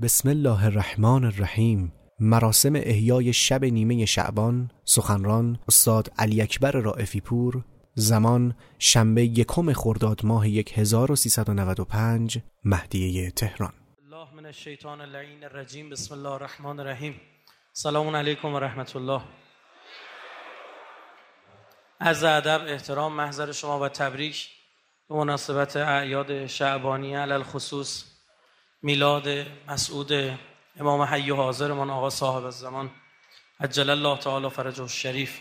بسم الله الرحمن الرحیم. مراسم احیای شب نیمه شعبان. سخنران استاد علی اکبر رائفی پور. زمان شنبه 1 خرداد ماه 1395 مهدیه تهران. الله من الشیطان اللعین الرجیم. بسم الله الرحمن الرحیم. سلام علیکم و رحمت الله. عرض ادب، احترام، محضر شما و تبریک به مناسبت اعیاد شعبانیه، علل خصوص میلاد مسعود امام حی و حاضرمان آقا صاحب الزمان عجل الله تعالی فرجه الشریف.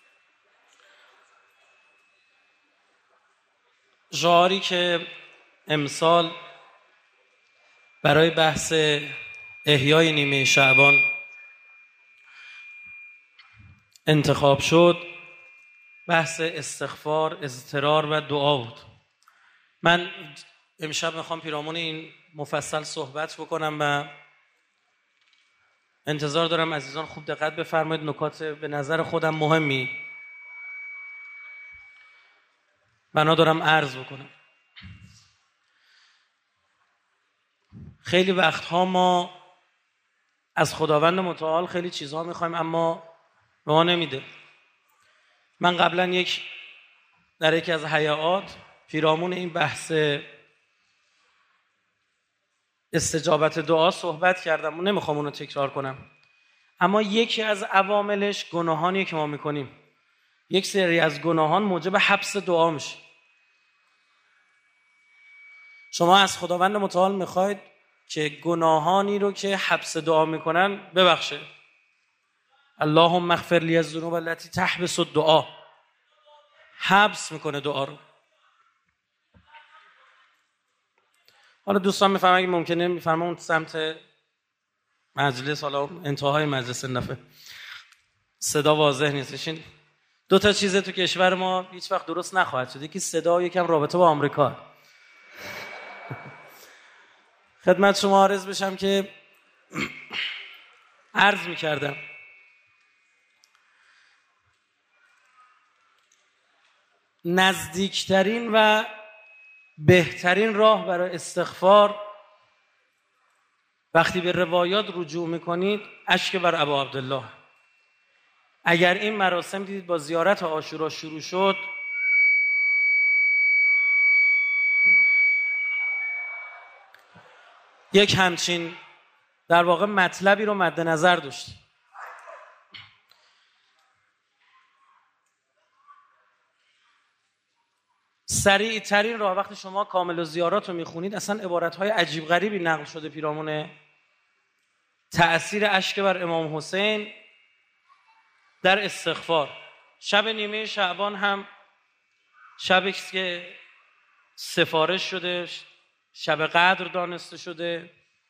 شعاری که امسال برای بحث احیای نیمه شعبان انتخاب شد بحث استغفار، اضطرار و دعا بود. من امشب میخوام پیرامون این مفصل صحبت بکنم و انتظار دارم عزیزان خوب دقت بفرمایید. نکات به نظر خودم مهمی بنا دارم عرض بکنم. خیلی وقتها ما از خداوند متعال خیلی چیزها میخوایم اما به ما نمیده. من قبلا در یکی از حیات پیرامون این بحث استجابت دعا صحبت کردم و نمیخوام اونو تکرار کنم، اما یکی از عواملش گناهانیه که ما میکنیم. یک سری از گناهان موجب حبس دعا میشه. شما از خداوند متعال میخواید که گناهانی رو که حبس دعا میکنن ببخشه. اللهم اغفر لی الذنوب التي تحبس الدعا، حبس میکنه دعا رو. حالا دوستان میفهمن اگه ممکنه میفهمن اون سمت مجلس، حالا انتهای مجلس نفه صدا واضح نیستشین. 2 تا چیز تو کشور ما هیچ وقت درست نخواهد شد. یکی صدا و یکم رابطه با آمریکا. خدمت شما عرض بشم که عرض میکردم نزدیکترین و بهترین راه برای استغفار وقتی به روایات رجوع میکنید اشک بر ابا عبدالله. اگر این مراسم دیدید با زیارت عاشورا شروع شد، یک همچین در واقع مطلبی رو مد نظر داشت. سریع ترین راه وقتی شما کامل الزیارات رو میخونید، اصلا عبارتهای عجیب غریبی نقل شده پیرامون تأثیر اشک بر امام حسین در استغفار. شب نیمه شعبان هم شبی که سفارش شده، شب قدر دانسته شده،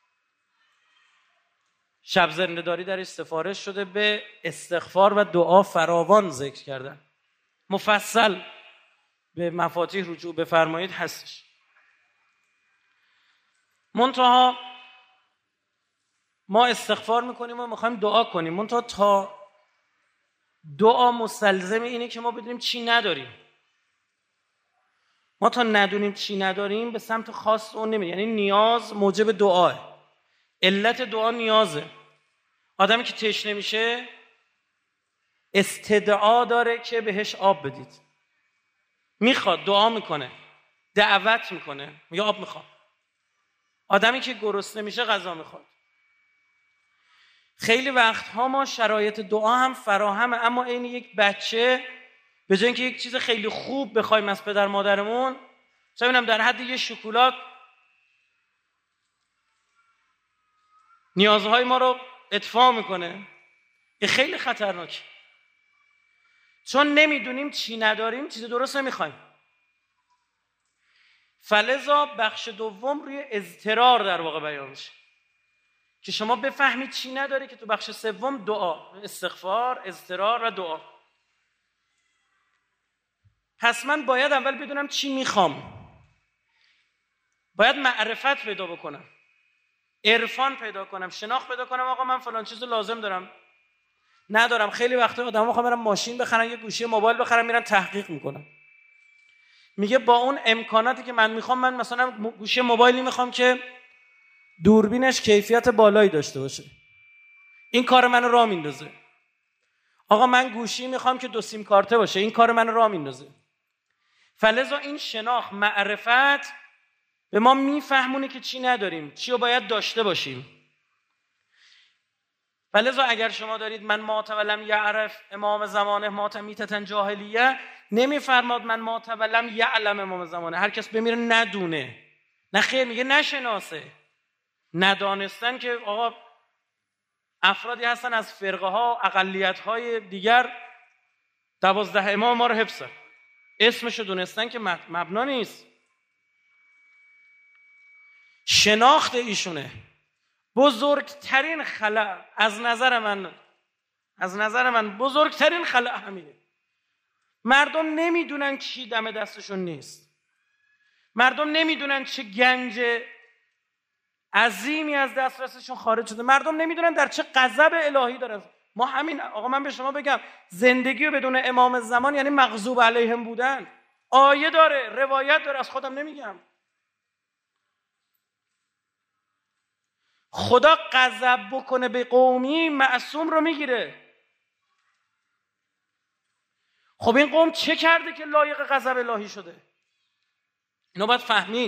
شب زنده‌داری درش سفارش شده، به استغفار و دعا فراوان ذکر کردن. مفصل به مفاتیح رجوع بفرمایید هستش. منتها ما استغفار میکنیم و میخوایم دعا کنیم، منتها تا دعا مستلزم اینه که ما بدونیم چی نداریم. ما تا ندونیم چی نداریم به سمت خواست اون نمیریم. یعنی نیاز موجب دعاه، علت دعا نیازه. آدمی که تشنه میشه استدعا داره که بهش آب بدید، میخواد، دعا میکنه، دعوت میکنه، میگه آب میخوام. آدمی که گرسنه میشه غذا میخواد. خیلی وقتها ما شرایط دعا هم فراهمه، اما این یک بچه به جای اینکه یک چیز خیلی خوب بخوایم از پدر مادرمون، چه می‌دونم در حد یه شکلات نیازهای ما رو ادفاع میکنه، این خیلی خطرناکه. چون نمیدونیم چی نداریم چیز درست نمیخوایم. فلذا بخش دوم روی اضطرار در واقع بیان میشه که شما بفهمید چی نداری، که تو بخش سوم دعا، استغفار، اضطرار و دعا. پس من باید اول بدونم چی میخوام، باید معرفت پیدا بکنم، عرفان پیدا کنم، شناخت پیدا کنم. آقا من فلان چیزو لازم دارم، ندارم. خیلی وقتا آدم‌ها میخوان برن ماشین بخرن، یه گوشی موبایل بخرن، میرن تحقیق میکنن. میگه با اون امکاناتی که من میخوام، من مثلا گوشی موبایلی میخوام که دوربینش کیفیت بالایی داشته باشه. این کار منو راه میندازه. آقا من گوشی میخوام که 2 سیم کارته باشه، این کار منو راه میندازه. فلذا این شناخت، معرفت به ما میفهمونه که چی نداریم، چی رو باید داشته باشیم. فلذا اگر شما دارید من مات ولم یعرف امام زمانه مات میتتن جاهلیه، نمیفرماد من مات ولم یعلم امام زمانه، هر کس بمیره ندونه. نه خیر، میگه نشناسه. ندانستن که آقا افرادی هستن از فرقه ها، اقلیت های دیگر 12 امام ما رو حفظن، اسمشو دونستن که مبنا نیست. شناخت ایشونه. بزرگترین خلأ از نظر من بزرگترین خلأ همینه. مردم نمیدونن چی دم دستشون نیست. مردم نمیدونن چه گنج عظیمی از دسترسشون خارج شده. مردم نمیدونن در چه غضب الهی دارن. ما همین، آقا من به شما بگم، زندگی رو بدون امام زمان یعنی مغضوب علیهم بودن. آیه داره، روایت داره، از خودم نمیگم. خدا غضب بکنه به قومی، معصوم رو میگیره. خب این قوم چه کرده که لایق غضب الهی شده؟ اینو باید فهمید.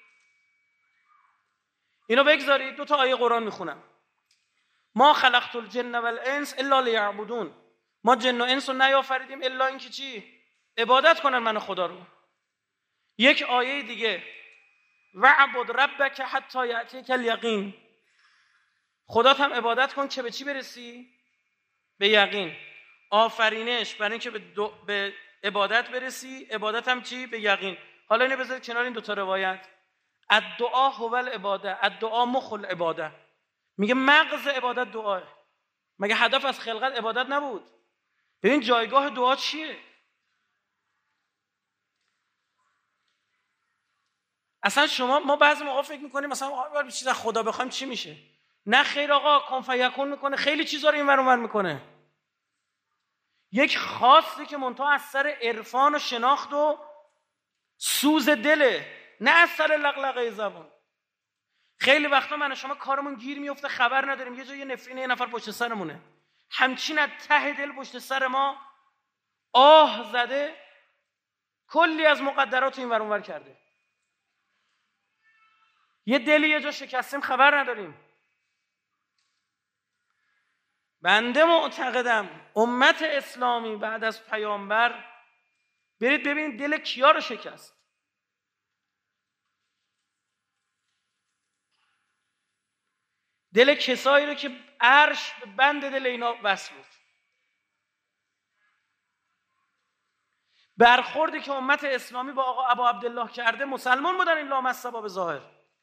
اینو بگذارید 2 آیه قرآن میخونم. ما خلقت الجن والانس الا لیعبدون. ما جن و انس رو نیافریدیم الا اینکه چی؟ عبادت کنن من خدا رو. یک آیه دیگه وعبد ربک حتی یأتیک الیقین. خدات هم عبادت کن که به چی برسی؟ به یقین. آفرینش برای اینکه به عبادت برسی، عبادت هم چی؟ به یقین. حالا اینو بذارید کنار این 2 روایت. الدعا هو العباده، الدعا مخ العباده. میگه مغز عبادت دعاه. مگه هدف از خلقت عبادت نبود؟ ببین جایگاه دعا چیه؟ اصلا ما بعضی موقع فکر میکنیم مثلا چیز از خدا بخوایم چی میشه؟ نه خیر آقا، کن فیکون میکنه، خیلی چیزا رو اینور اونور میکنه. یک خاصی که منتها از سر عرفان و شناخت و سوز دله، نه از سر لغلقه زبان. خیلی وقتا من و شما کارمون گیر میفته، خبر نداریم، یه جای یه نفرین یه نفر پشت سرمونه، همچین از ته دل پشت سر ما آه زده، کلی از مقدرات اینور اونور کرده. یه دلی یه جا شکستیم، خبر نداریم. بنده معتقدم امت اسلامی بعد از پیامبر، برید ببینید دل کیا رو شکست. دل کسایی رو که عرش به بند دل اینا وصل بود. برخوردی که امت اسلامی با آقا ابا عبدالله کرده، مسلمان بودن این لامصبا به ظاهر،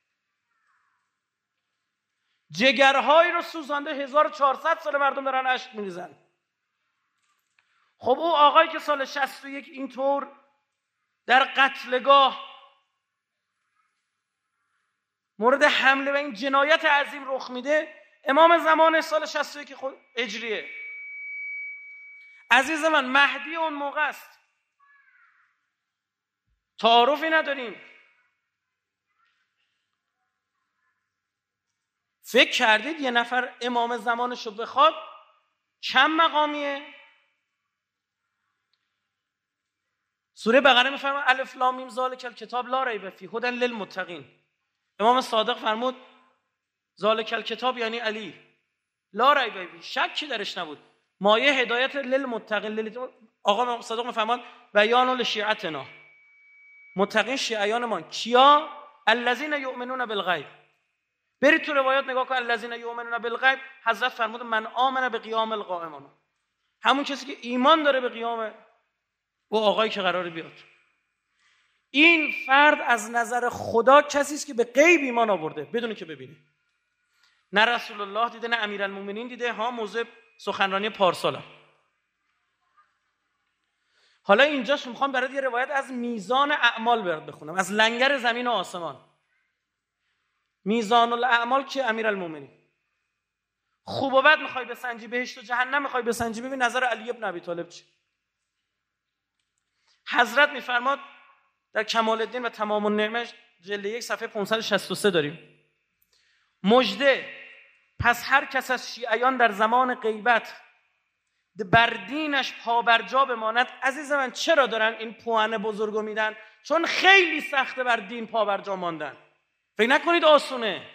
جگرهایی رو سوزانده. 1400 سال مردم دارن اشک میریزن. خب او آقایی که سال 61 اینطور در قتلگاه مورد حمله و این جنایت عظیم رخ میده، امام زمان سال 61 هجریه. عزیز من، مهدی اون موقع است، تعارفی نداریم. فکر کردید یه نفر امام زمانشو بخواد چند مقامیه؟ سوره بقره میفرماد الف لام میم ذالک الکتاب لا ریب فیه هدی للمتقین. امام صادق فرمود ذالک الکتاب یعنی علی، لا ریب فیه، شکی درش نبود، مایه هدایت للمتقین. آقا صادق میفرماد بیان لشیعتنا، متقین شیعیان ما کیا؟ الذین یؤمنون بالغیب. برید تو روایات نگاه کن، الذین یؤمنون بالغیب، حضرت فرمود من آمن بقیام القائمون، همون کسی که ایمان داره به قیام و آقایی که قراره بیاد. این فرد از نظر خدا کسی است که به غیب ایمان آورده بدون که ببینه. نه رسول الله دیده، نه امیرالمومنین دیده. ها موضوع سخنرانی پارسالم. حالا اینجاش میخوام برات یه روایت از میزان اعمال برات بخونم، از لنگر زمین و آسمان. میزان الاعمال که امیرالمومنین. خوب و بد میخوای بسنجی، بهشت و جهنم میخوای بسنجی، ببین نظر علی ابن ابی طالب چی. حضرت میفرماد در کمال الدین و تمام النعمه جلد 1 صفحه 563 داریم، مژده، پس هر کس از شیعیان در زمان غیبت بر دینش پابرجا بماند. عزیز من چرا دارن این پوان بزرگو میدن؟ چون خیلی سخته بر دین پابرجا ماندن. فکر نکنید آسونه،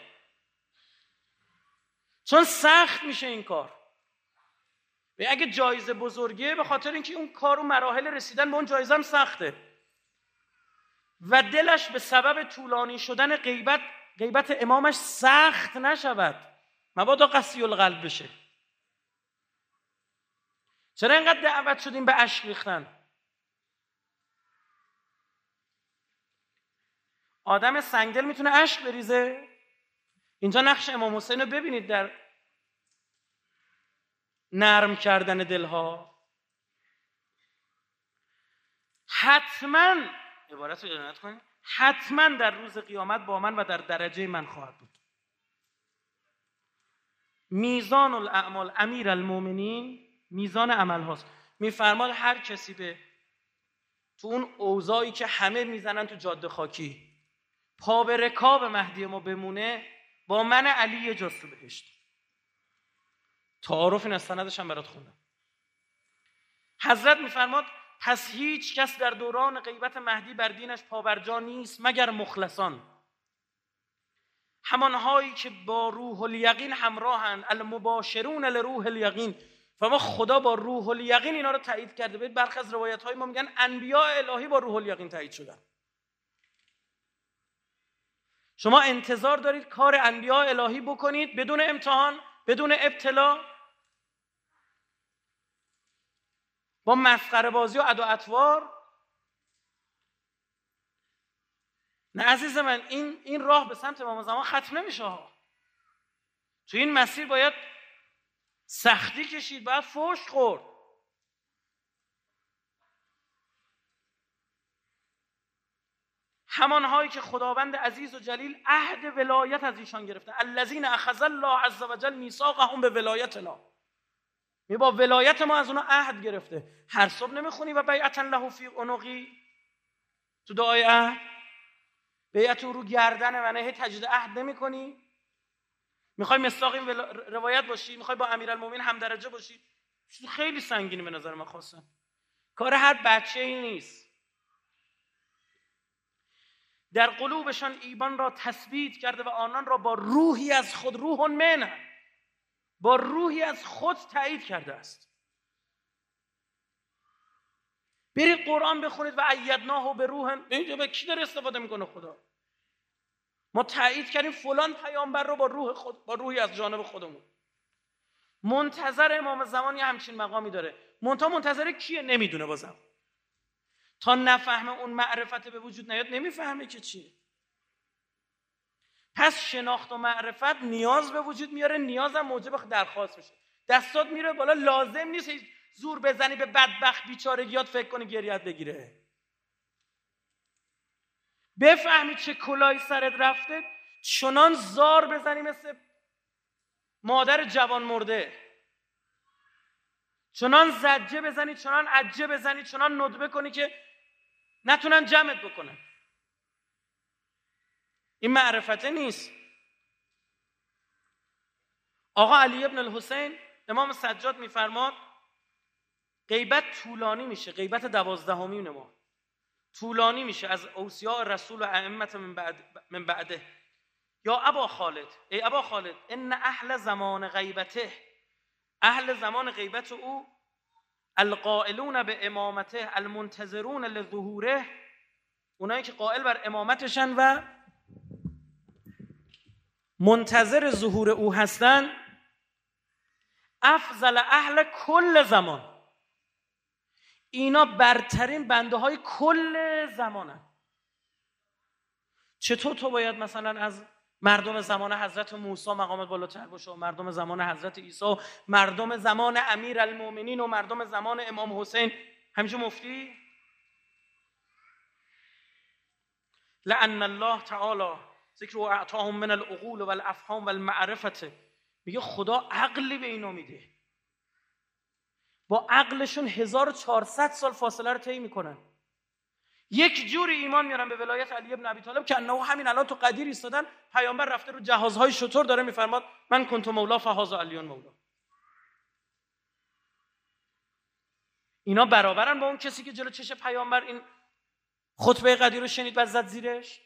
چون سخت میشه این کار. و اگه جایزه بزرگه به خاطر اینکه اون کار و مراحل رسیدن به اون جایزه هم سخته و دلش به سبب طولانی شدن غیبت امامش سخت نشود، مبادا قسی القلب بشه. چرا اینقدر دعوت شدیم به اشک ریختن؟ آدم سنگدل میتونه اشک بریزه؟ اینجا نقش امام حسین رو ببینید در نرم کردن دلها. حتما عبارت رو عنایت کنید، حتما در روز قیامت با من و در درجه من خواهد بود. میزان الاعمال امیر المومنین، میزان عمل هاست. میفرماد هر کسی به تو اون اوضاعی که همه میزنن تو جاده خاکی پا به رکاب مهدی ما بمونه، با من علی یه جاست تو بهشت. تعارف این از سندش هم برات خوندم. حضرت میفرماد پس هیچ کس در دوران غیبت مهدی بر دینش پابرجا نیست مگر مخلصان، همانهایی که با روح الیقین همراهن، المباشرون لروح الیقین. و خدا با روح الیقین اینا رو تایید کرده. ببین برخی از روایت های ما میگن انبیاء الهی با روح الیقین تایید شدن. شما انتظار دارید کار انبیاء الهی بکنید بدون امتحان، بدون ابتلا، با مسخره بازی و عد و اطوار؟ نه عزیز من، این راه به سمت امام زمان ختم نمیشه ها. تو این مسیر باید سختی کشید، باید فحش خورد. همانهایی که خداوند عزیز و جلیل عهد ولایت از ایشان گرفته، الذین اخذ الله عز وجل میثاقهم به ولایتنا، می با ولایت ما از اونا عهد گرفته. هر صبح نمیخونی و بیعتا له فی عنقی تو دعای عهد؟ بیعت رو گردن منه، هی تجدید عهد نمیکنی؟ میخوای مصداق این روایت باشی؟ میخوای با امیرالمومنین هم درجه باشی؟ خیلی سنگینی به نظر من خواستن. کار هر بچه ای نیست. در قلوبشان ایمان را تثبیت کرده و آنان را با روحی از خود، روح منه، با روحی از خود تایید کرده است. برید قرآن بخونید و ایدناه به روح. اینجا به کی داره استفاده میکنه خدا؟ ما تایید کردیم فلان پیامبر رو با روح خود، با روحی از جانب خودمون. منتظر امام زمان یه همچین مقامی داره. منتظر کیه؟ نمیدونه. بازم تا نفهمه اون معرفت به وجود نیاد نمیفهمه که چیه. پس شناخت و معرفت نیاز به وجود میاره، نیازم موجب درخواست میشه. دستات میره بالا، لازم نیست زور بزنی به بدبخت بیچارگیات فکر کنی گریت بگیره. بفهمی چه کلاهی سرت رفته، چنان زار بزنی مثل مادر جوان مرده، چنان زجه بزنی، چنان عجه بزنی، چنان ندبه کنی که نتونن جمعت بکنن. این معرفته نیست. آقا علی ابن الحسین امام سجاد میفرماد غیبت طولانی میشه، غیبت 12مین ما طولانی میشه از اوصیاء رسول و ائمه من بعده. یا ابا خالد، ای ابا خالد، ان اهل زمان غیبته، اهل زمان غیبت او، القائلون به امامته المنتظرون لظهوره، اونایی که قائل بر امامتشن و منتظر ظهور او هستن، افضل اهل کل زمان، اینا برترین بنده های کل زمانن. چطور تو باید مثلا از مردم زمان حضرت موسی مقامت بالاتر باشه و مردم زمان حضرت عیسی، مردم زمان امیرالمومنین و مردم زمان امام حسین همیشه مفتی؟ لأن الله تعالی ذکر و اعطاهم من العقول و الافهام و المعرفت، میگه خدا عقلی به اینا میده، با عقلشون 1400 سال فاصله رو طی میکنن. یک جوری ایمان میارن به ولایت علی ابن ابی طالب که انه همین الان تو قدیر ایستادن، پیامبر رفته رو جهازهای شتر داره میفرماد من کنت مولا فهذا علی مولا. اینا برابرن با اون کسی که جلو چش پیامبر این خطبه قدیر رو شنید و زد زیرش؟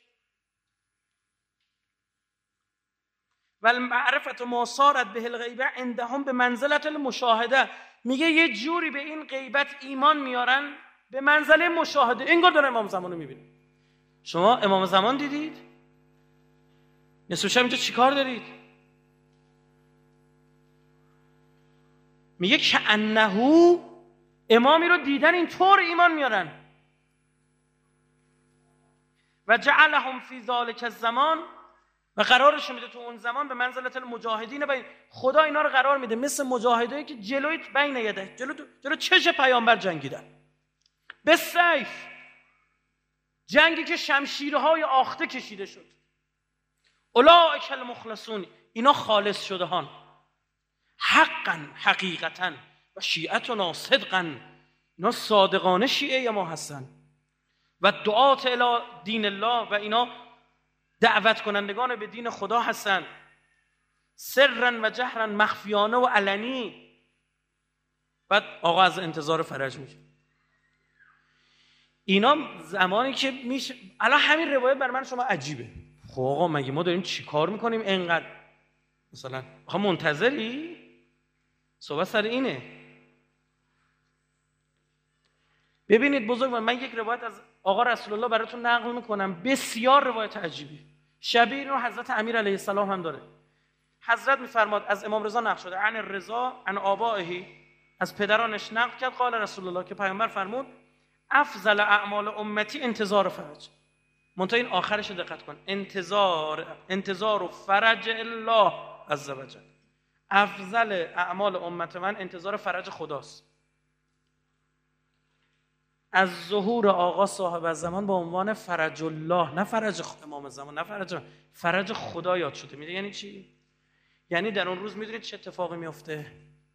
و المعرفت ما صارت به الغیبه عندهم به منزلت المشاهده. میگه یه جوری به این غیبت ایمان میارن به منزله مشاهده، انگار داره امام زمان رو میبینه. شما امام زمان دیدید؟ نصف شب اینجا چیکار دارید؟ میگه که انه امامی رو دیدن اینطور ایمان میارن. و جعلهم فی ذلک الزمان، و قرارش میده تو اون زمان به منزلت المجاهدین، و خدا اینا رو قرار میده مثل مجاهدایی که جلوی بین یده جلو چش پیامبر جنگیدن به سیف، جنگی که شمشیرهای آخته کشیده شد. اولئک المخلصون، اینا خالص شدهان، حقا حقیقتا، و شیعتنا صدقا، اینا صادقانه شیعه ما هستن. و دعات الی دین الله، و اینا دعوت کنندگان به دین خدا هستن، سرا و جهرا، مخفیانه و علنی. بعد آقا از انتظار فرج میشه. اینا زمانی که میشه، الان همین روایت بر من شما عجیبه. خب آقا مگه ما داریم چی کار میکنیم اینقدر؟ مثلا آقا منتظری؟ صحبت سر اینه. ببینید بزرگوار، من یک روایت از آقا رسول الله براتون نقل میکنم، بسیار روایت عجیبی، شبیه این رو حضرت امیر علیه السلام هم داره. حضرت میفرماد، از امام رضا نقل شده، عن الرضا عن آبائه، از پدرانش نقل کرد، قال رسول الله، که پیامبر فرمود افضل اعمال امتی انتظار فرج. منتها این آخرش رو دقت کن، انتظار فرج الله عز وجل. افضل اعمال امت من انتظار فرج خداست. از ظهور آقا صاحب الزمان با عنوان فرج الله، نه فرج امام زمان، نه فرج خدا یاد شده. میده یعنی چی؟ یعنی در اون روز میدونید چه اتفاقی میفته؟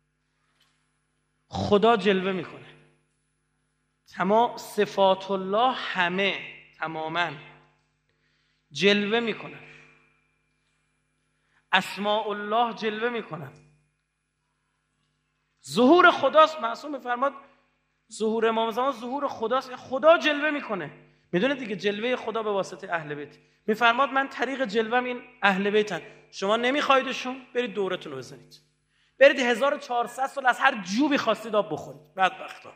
خدا جلوه میکنه، تمام صفات الله همه تماما جلوه میکنن، اسماء الله جلوه میکنن. ظهور خداست. معصوم میفرماد ظهور امام زمان ظهور خداست، خدا جلوه میکنه. میدونید دیگه جلوه خدا به واسطه اهل بیت. میفرماد من طریق جلوهم این اهل بیتن، شما نمیخوایدشون، برید دورتون رو بزنید، برید 1400 سال از هر جوبی خواستید آب بخورید. بدبختا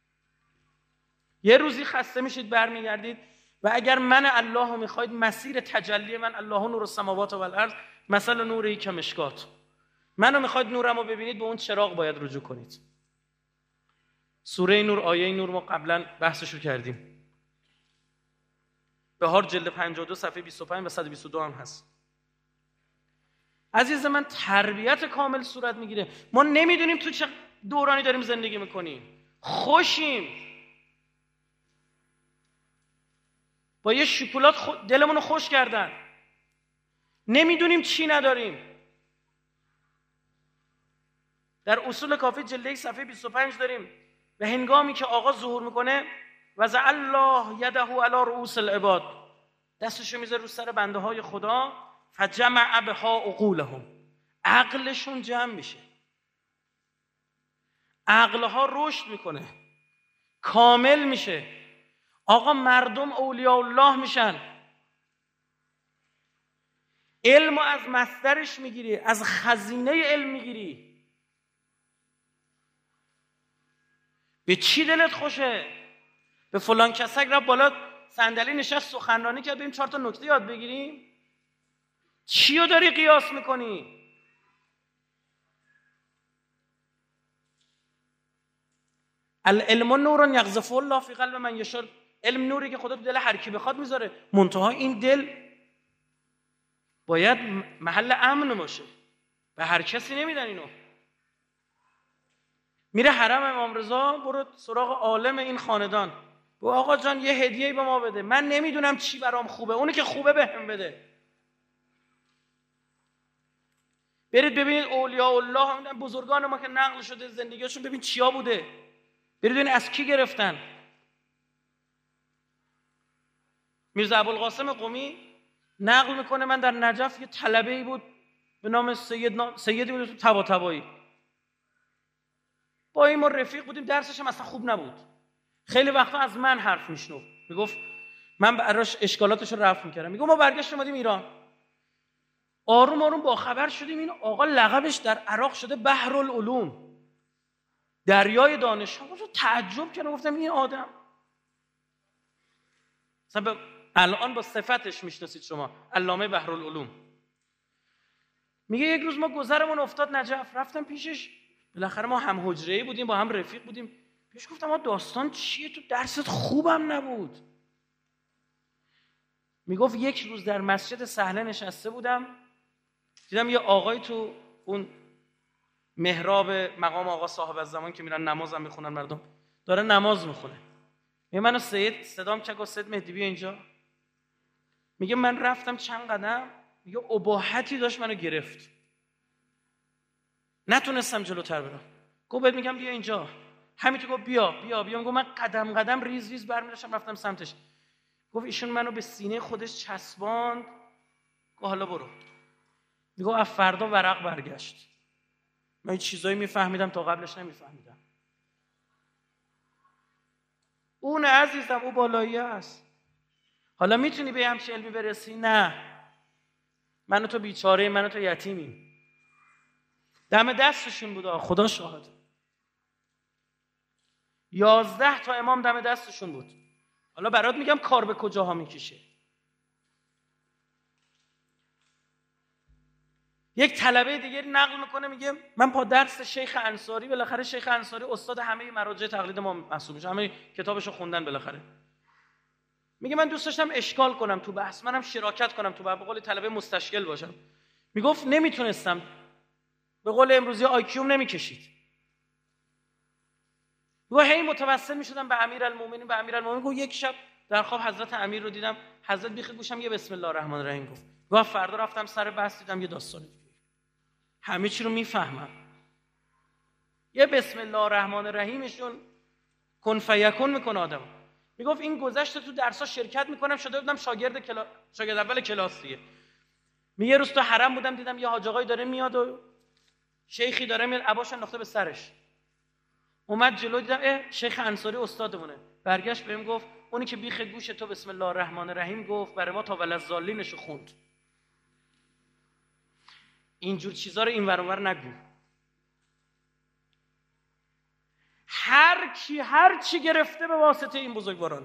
یه روزی خسته میشید برمیگردید، و اگر من الله رو میخواید، مسیر تجلی من، الله نور السماوات و الارض مثل نوری که مشکات، منو میخواید نورم رو ببینید، به اون چراغ باید رجوع کنید. سوره نور، آیه نور ما قبلا بحثش رو کردیم، بهار جلد 52 صفحه 25 و 122 هم هست. عزیز من، تربیت کامل صورت میگیره. ما نمیدونیم تو چه دورانی داریم زندگی میکنیم، خوشیم با یه شکلات دلمون رو خوش کردن، نمیدونیم چی نداریم. در اصول کافی جلد 1 صفحه 25 داریم، و هنگامی که آقا ظهور میکنه، وضع الله یده علی رؤوس العباد، دستشو میذاره رو سر بنده های خدا، فجمع بها عقولهم، عقلشون جمع میشه، عقلها رشد میکنه، کامل میشه. آقا مردم اولیاء الله میشن. علم از مصدرش میگیری، از خزینه علم میگیری. به چی دلت خوشه؟ به فلان کسک رفت بالا صندلی نشست سخنرانی کرد، بریم 4 تا نکته یاد بگیریم؟ چی رو داری قیاس میکنی؟ العلم نور یقذف الله فی قلب من یشاء. علم نوری که خدا تو دل هر کی بخواد میذاره، منتها این دل باید محل امن باشه، به هر کسی نمیدن اینو. میره حرم امام رضا، برو سراغ عالم این خاندان، و آقا جان یه هدیه‌ای به ما بده، من نمیدونم چی برام خوبه، اونی که خوبه بهم بده. برید ببینید اولیاء الله، بزرگان ما که نقل شده زندگیشون، ببین چیا بوده، برید ببینید از کی گرفتن. میرزا ابوالقاسم قمی نقل میکنه من در نجف یه طلبه‌ای بود به نام سیدی بود تو طباطبایی. با این ما رفیق بودیم، درسش هم اصلا خوب نبود. خیلی وقتا از من حرف میشنو، میگفت من براش اشکالاتش رو رفع میکردم. میگم ما برگشتیم اومدیم ایران، آروم آروم با خبر شدیم این آقا لقبش در عراق شده بحرالعلوم، دریای دانش ها. تعجب کردم، گفتم این آدم مثلا الان با صفتش میشناسید شما، علامه بحرالعلوم. میگه یک روز ما گذرمون افتاد نجف، رفتم پیشش، بالاخره ما هم حجره‌ای بودیم، با هم رفیق بودیم. پیش گفتم ما داستان چیه؟ تو درست خوبم نبود. میگفت یک روز در مسجد سهله نشسته بودم، دیدم یه آقای تو اون محراب مقام آقا صاحب الزمان که میرن نمازم میخونن مردم، داره نماز میخونه. میگه منو سید صدام چک و سید مهدی بیا اینجا. میگه من رفتم چند قدم، میگه اباحتی داشت منو گرفت، نتونستم جلوتر برم. گفت بهت میگم بیا اینجا. همین تو گفت بیا بیا بیا. میگه من قدم قدم ریز ریز برمی‌داشتم رفتم سمتش. گفت ایشون منو به سینه خودش چسباند، گفت حالا برو. میگه از فردا ورق برگشت. من چیزایی میفهمیدم تا قبلش نمیفهمیدم. اون عزیزم او بالایی است. حالا میتونی به همچین علمی برسی؟ نه، من و تو بیچاره، من و تو یتیمیم. دم دستشون بود، خدا شاهد. 11 تا امام دم دستشون بود. حالا برات میگم کار به کجاها میکشه. یک طلبه دیگه نقل میکنه، میگه من با درس شیخ انصاری، بالاخره شیخ انصاری استاد همه مراجع تقلید ما محسوب میشه، همه کتابشو خوندن بالاخره. میگه من دوست داشتم اشکال کنم تو بحث، منم شراکت کنم تو بحث، به قول طلبه مستشکل باشم. میگفت نمیتونستم، به قول امروزی آیکیوم نمیکشید. و هی متوسل میشدم به امیرالمومنین، به امیرالمومنین. گفت یک شب در خواب حضرت امیر رو دیدم، حضرت بیخ گوشم یه بسم الله الرحمن الرحیم گفت. گفت فردا رفتم سر بحث دیدم یه داستانی دیگه، همه چی رو میفهمم. یه بسم الله الرحمن الرحیمشون کن فیکون میکنه آدم. میگفت این گذشته تو درس‌ها شرکت میکنم، شده بودم شاگرد اول کلاس دیگه. میگه روز تو حرم بودم دیدم یه حاج آقایی داره میاد و شیخی داره میاد، عباش انداخته به سرش. اومد جلو دیدم شیخ انصاری استادمونه. برگشت بهم گفت اونی که بیخ گوش تو بسم الله الرحمن الرحیم گفت برای ما تا وللضالینشو خوند. اینجور چیزا رو این ور اونور نگو. هر چی گرفته به واسطه این بزرگوارانه.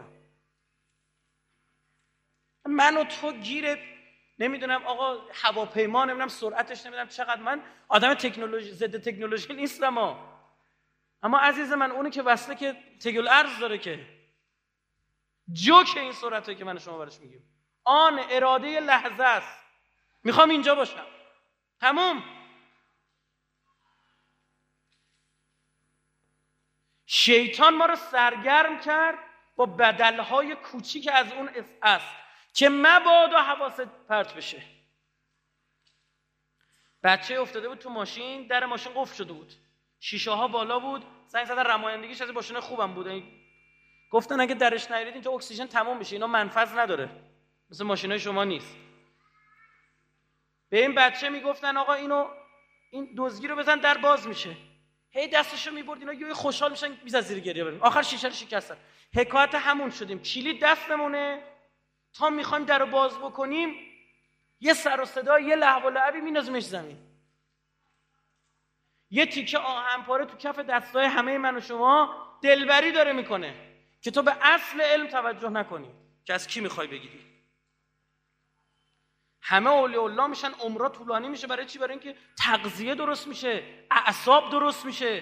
من و تو گیره نمیدونم آقا هواپیما، نمیدونم سرعتش، نمیدونم چقدر. من آدم تکنولوژی ضد تکنولوژی نیستم اما عزیز من اونی که وصله که تگل ارز داره که جوک این سرعته که من شما برش میگیم، آن اراده لحظه است، میخوام اینجا باشم، تموم. شیطان ما رو سرگرم کرد با بدلهای کوچیک از اون است که مبادا حواست پرت بشه. بچه افتاده بود تو ماشین، در ماشین قفل شده بود، شیشه ها بالا بود، زنگ زدن رمایندگیش از ماشین خوبم بود. گفتن اگه درش نیارید اینجا اکسیژن تمام میشه، اینا منفذ نداره، مثل ماشینای شما نیست. به این بچه میگفتن آقا این دزگی رو بزن در باز میشه. هی دستشو میبرد، اینا یه خوشحال میشن میز زیر گریه بریم. آخر شیشه رو شکستن. حکایت همون شدیم، کلید دستمونه تا میخوایم درو باز بکنیم، یه سر و صدا، یه لهو و لعبی میندازیمش زمین. یه تیکه آهن پاره تو کف دستای همه من و شما دلبری داره میکنه که تو به اصل علم توجه نکنی که از کی میخوای بگیری. همه اولیاء الله میشن، عمرها طولانی میشه. برای چی؟ برای اینکه تغذیه درست میشه، اعصاب درست میشه،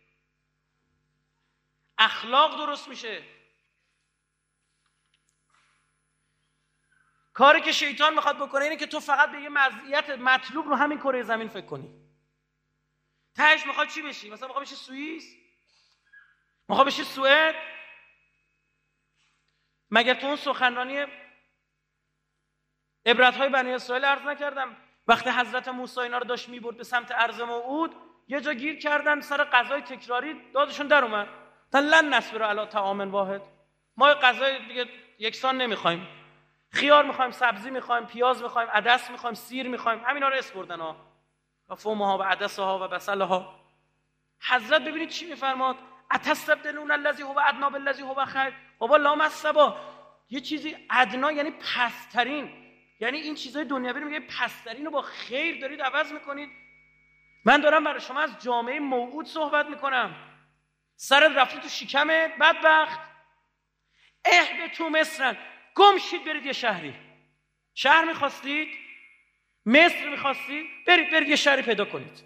اخلاق درست میشه. کاری که شیطان میخواد بکنه اینه که تو فقط به یه مزیت مطلوب رو همین کره زمین فکر کنی. تهش میخواد چی بشی؟ مثلا میخواد بشی سوئیس؟ میخواد بشی سوئد؟ مگر تو اون سخنرانی عبرت‌های بنی اسرائیل عرض نکردم وقتی حضرت موسی اینا رو داشت میبرد به سمت ارض موعود، یه جا گیر کردن سر غذای تکراری، دادشون در اومد تا لن نصبر علی طعام واحد، ما غذای دیگه یکسان نمیخوایم، خیار میخوایم، سبزی میخوایم، پیاز میخوایم، عدس میخوایم، سیر میخوایم، همینا رو اسپردن ها و فومها و عدسها و بصلها. حضرت ببینید چی میفرماد؟ اتستبدلون الذی هو ادنی بالذی هو خیر. بابا لامصبا، یه چیزی ادنا یعنی پسترین، یعنی این چیزای دنیوی رو میگه پسترین رو با خیر دارید عوض میکنید. من دارم برای شما از جامعه موعود صحبت میکنم. سرت رفته تو شکمت بدبخت. اهبطوا مصر، گم شید برید یه شهری. شهر میخواستید؟ مصر میخواستید؟ برید یه شهری پیدا کنید.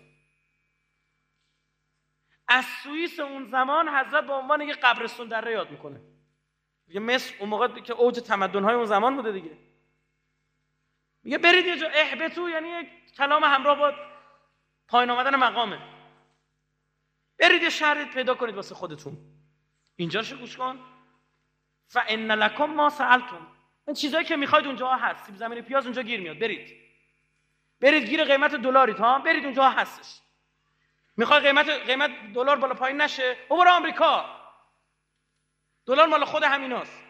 از سوئیس اون زمان حضرت به عنوان یه قبرستون دره یاد میکنه. میگه مصر اون موقع که اوج تمدن‌های اون زمان بوده دیگه. میگه برید یه جا. اهبطوا یعنی یک کلام همراه با پایین آمدن مقامه. برید یه شهری پیدا کنید واسه خودتون. اینجاشو گوش کن. فإن لکم ما سألتم. این چیزایی که میخواید اونجا هست. سیب زمینی پیاز اونجا گیر میاد. برید گیر قیمت دلارید ها. برید اونجا هستش. میخوای قیمت دلار بالا پایین نشه؟ برو آمریکا. دلار مال خود همیناست.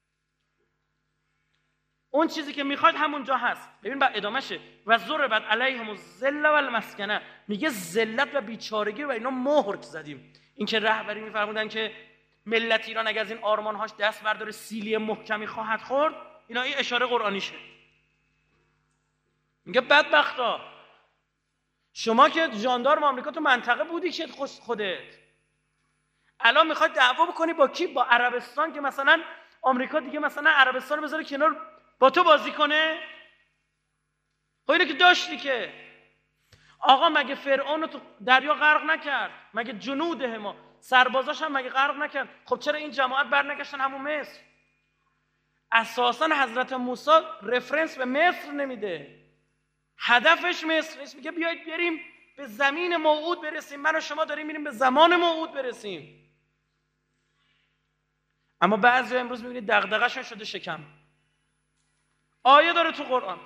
اون چیزی که میخواید همونجا هست. ببین بعد ادامهشه و ضربت علیهم الذل والمسکنه. میگه ذلت و بیچارگی و اینا مهر زدیم. این که رهبری میفرمودن که ملت ایران اگه از این آرمانهاش دست برداره سیلی محکمی خواهد خورد. اینا این اشاره قرآنیشه. میگه بدبختا، شما که ژاندارم آمریکا تو منطقه بودی که خودت الان میخواد دعوا بکنی با کی؟ با عربستان که مثلا آمریکا دیگه مثلا عربستان رو بذاره کنار با تو بازی کنه. خب اینو که داشتی که آقا مگه فرعون رو تو دریا غرق نکرد؟ مگه جنوده ما سربازاش هم مگه غرق نکرد؟ خب چرا این جماعت برنگشتن همون مصر؟ اساسا حضرت موسی رفرنس به مصر نمیده. هدفش مصر نیست. میگه بیایید بریم به زمین موعود برسیم. من و شما داریم میریم به زمان موعود برسیم. اما بعضی امروز میبینید دغدغه‌شون شده شکم. آیه داره تو قرآن.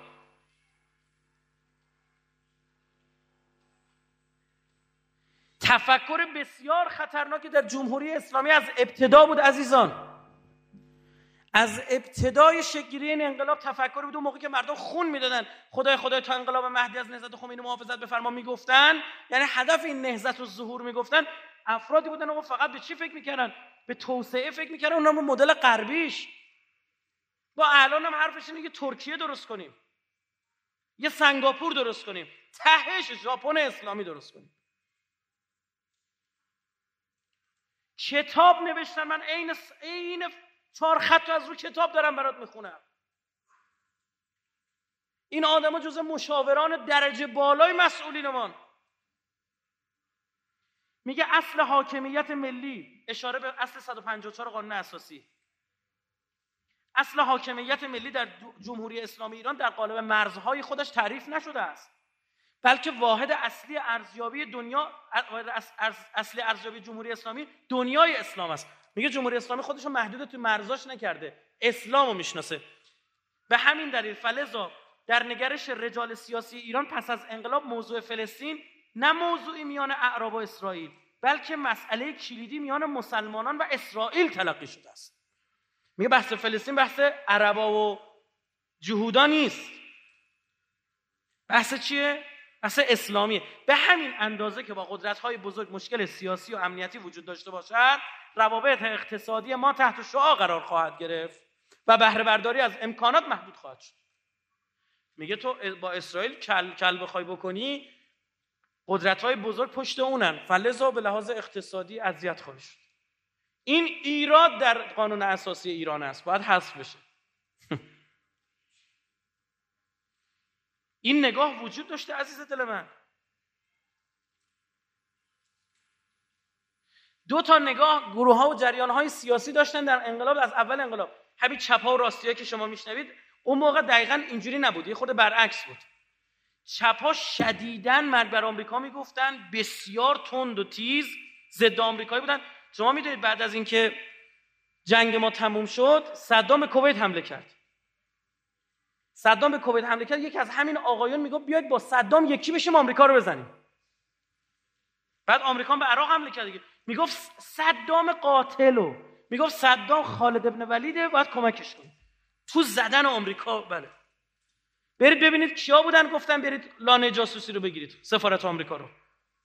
تفکر بسیار خطرناکی در جمهوری اسلامی از ابتدا بود عزیزان. از ابتدای شکل‌گیری این انقلاب تفکری بود. اون موقع که مردم خون میدادن خدای تا انقلاب مهدی از نهضت خمینی محافظت بفرما میگفتن، یعنی هدف این نهضت و ظهور میگفتن، افرادی بودن اون فقط به چی فکر میکردن؟ به توسعه فکر میکردن. اونم مدل غربیش. با الان هم حرفش اینه که ترکیه درست کنیم، یه سنگاپور درست کنیم، تهش ژاپن اسلامی درست کنیم. کتاب نوشتن. من عین 4 خط از رو کتاب دارم برات میخونم. این آدما جزء مشاوران درجه بالای مسئولینمان. میگه اصل حاکمیت ملی، اشاره به اصل 154 قانون اساسی. اصل حاکمیت ملی در جمهوری اسلامی ایران در قالب مرزهای خودش تعریف نشده است، بلکه واحد اصلی ارزیابی دنیا، اصلی ارزیابی جمهوری اسلامی دنیای اسلام است. میگه جمهوری اسلامی خودشو محدود تو مرزاش نکرده، اسلامو میشناسه. به همین دلیل فلذا در نگرش رجال سیاسی ایران پس از انقلاب موضوع فلسطین نه موضوعی میان اعراب و اسرائیل، بلکه مسئله کلیدی میان مسلمانان و اسرائیل تلقی شده است. میگه بحث فلسطین بحث عربا و جهودا نیست. بحث چیه؟ بحث اسلامیه. به همین اندازه که با قدرت‌های بزرگ مشکل سیاسی و امنیتی وجود داشته باشد، روابط اقتصادی ما تحت شعاع قرار خواهد گرفت و بهره برداری از امکانات محدود خواهد شد. میگه تو با اسرائیل کل بخوای بکنی، قدرت‌های بزرگ پشت اونن، فلذا به لحاظ اقتصادی اذیت خواهی شد. این ایراد در قانون اساسی ایران است، باید حذف بشه. این نگاه وجود داشته عزیز دل من. 2 تا نگاه گروه‌ها و جریان‌های سیاسی داشتن در انقلاب. از اول انقلاب همین چپ‌ها و راستی‌ها که شما میشنوید اون موقع دقیقاً اینجوری نبود، یه خود برعکس بود. چپ‌ها شدیداً مرگ بر آمریکا میگفتن، بسیار تند و تیز ضد آمریکایی بودن. شما میدونید بعد از اینکه جنگ ما تموم شد، صدام به کویت حمله کرد. یکی از همین آقایون میگفت بیاید با صدام یکی بشیم آمریکا رو بزنیم. بعد آمریکا به عراق حمله کرد دیگه. میگفت صدام قاتلو، میگفت صدام خالد ابن ولیده، باید کمکش کنیم. تو زدن آمریکا. بله برید ببینید کیا بودن گفتن برید لانه جاسوسی رو بگیرید، سفارت آمریکا رو.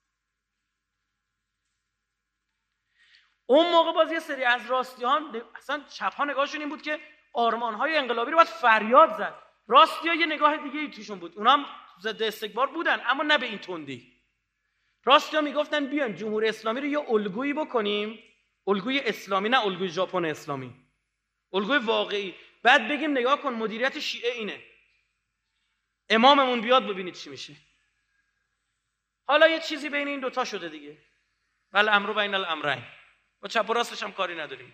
اون موقع باز یه سری از راستیان اصلا چپ‌ها نگاهشون این بود که آرمان‌های انقلابی رو باید فریاد زد. راستی‌ها یه نگاه دیگه ای توشون بود، اونا هم ضد استکبار بودن اما نه به این تندی. راستی‌ها میگفتن بیایم جمهوری اسلامی رو یه الگویی بکنیم، الگوی اسلامی نه الگوی ژاپن اسلامی، الگوی واقعی. بعد بگیم نگاه کن مدیریت شیعه اینه، اماممون بیاد ببینید چی میشه. حالا یه چیزی بین این دوتا شده دیگه، بل امرو بین الامرین، با چپ و راستش هم کاری نداریم.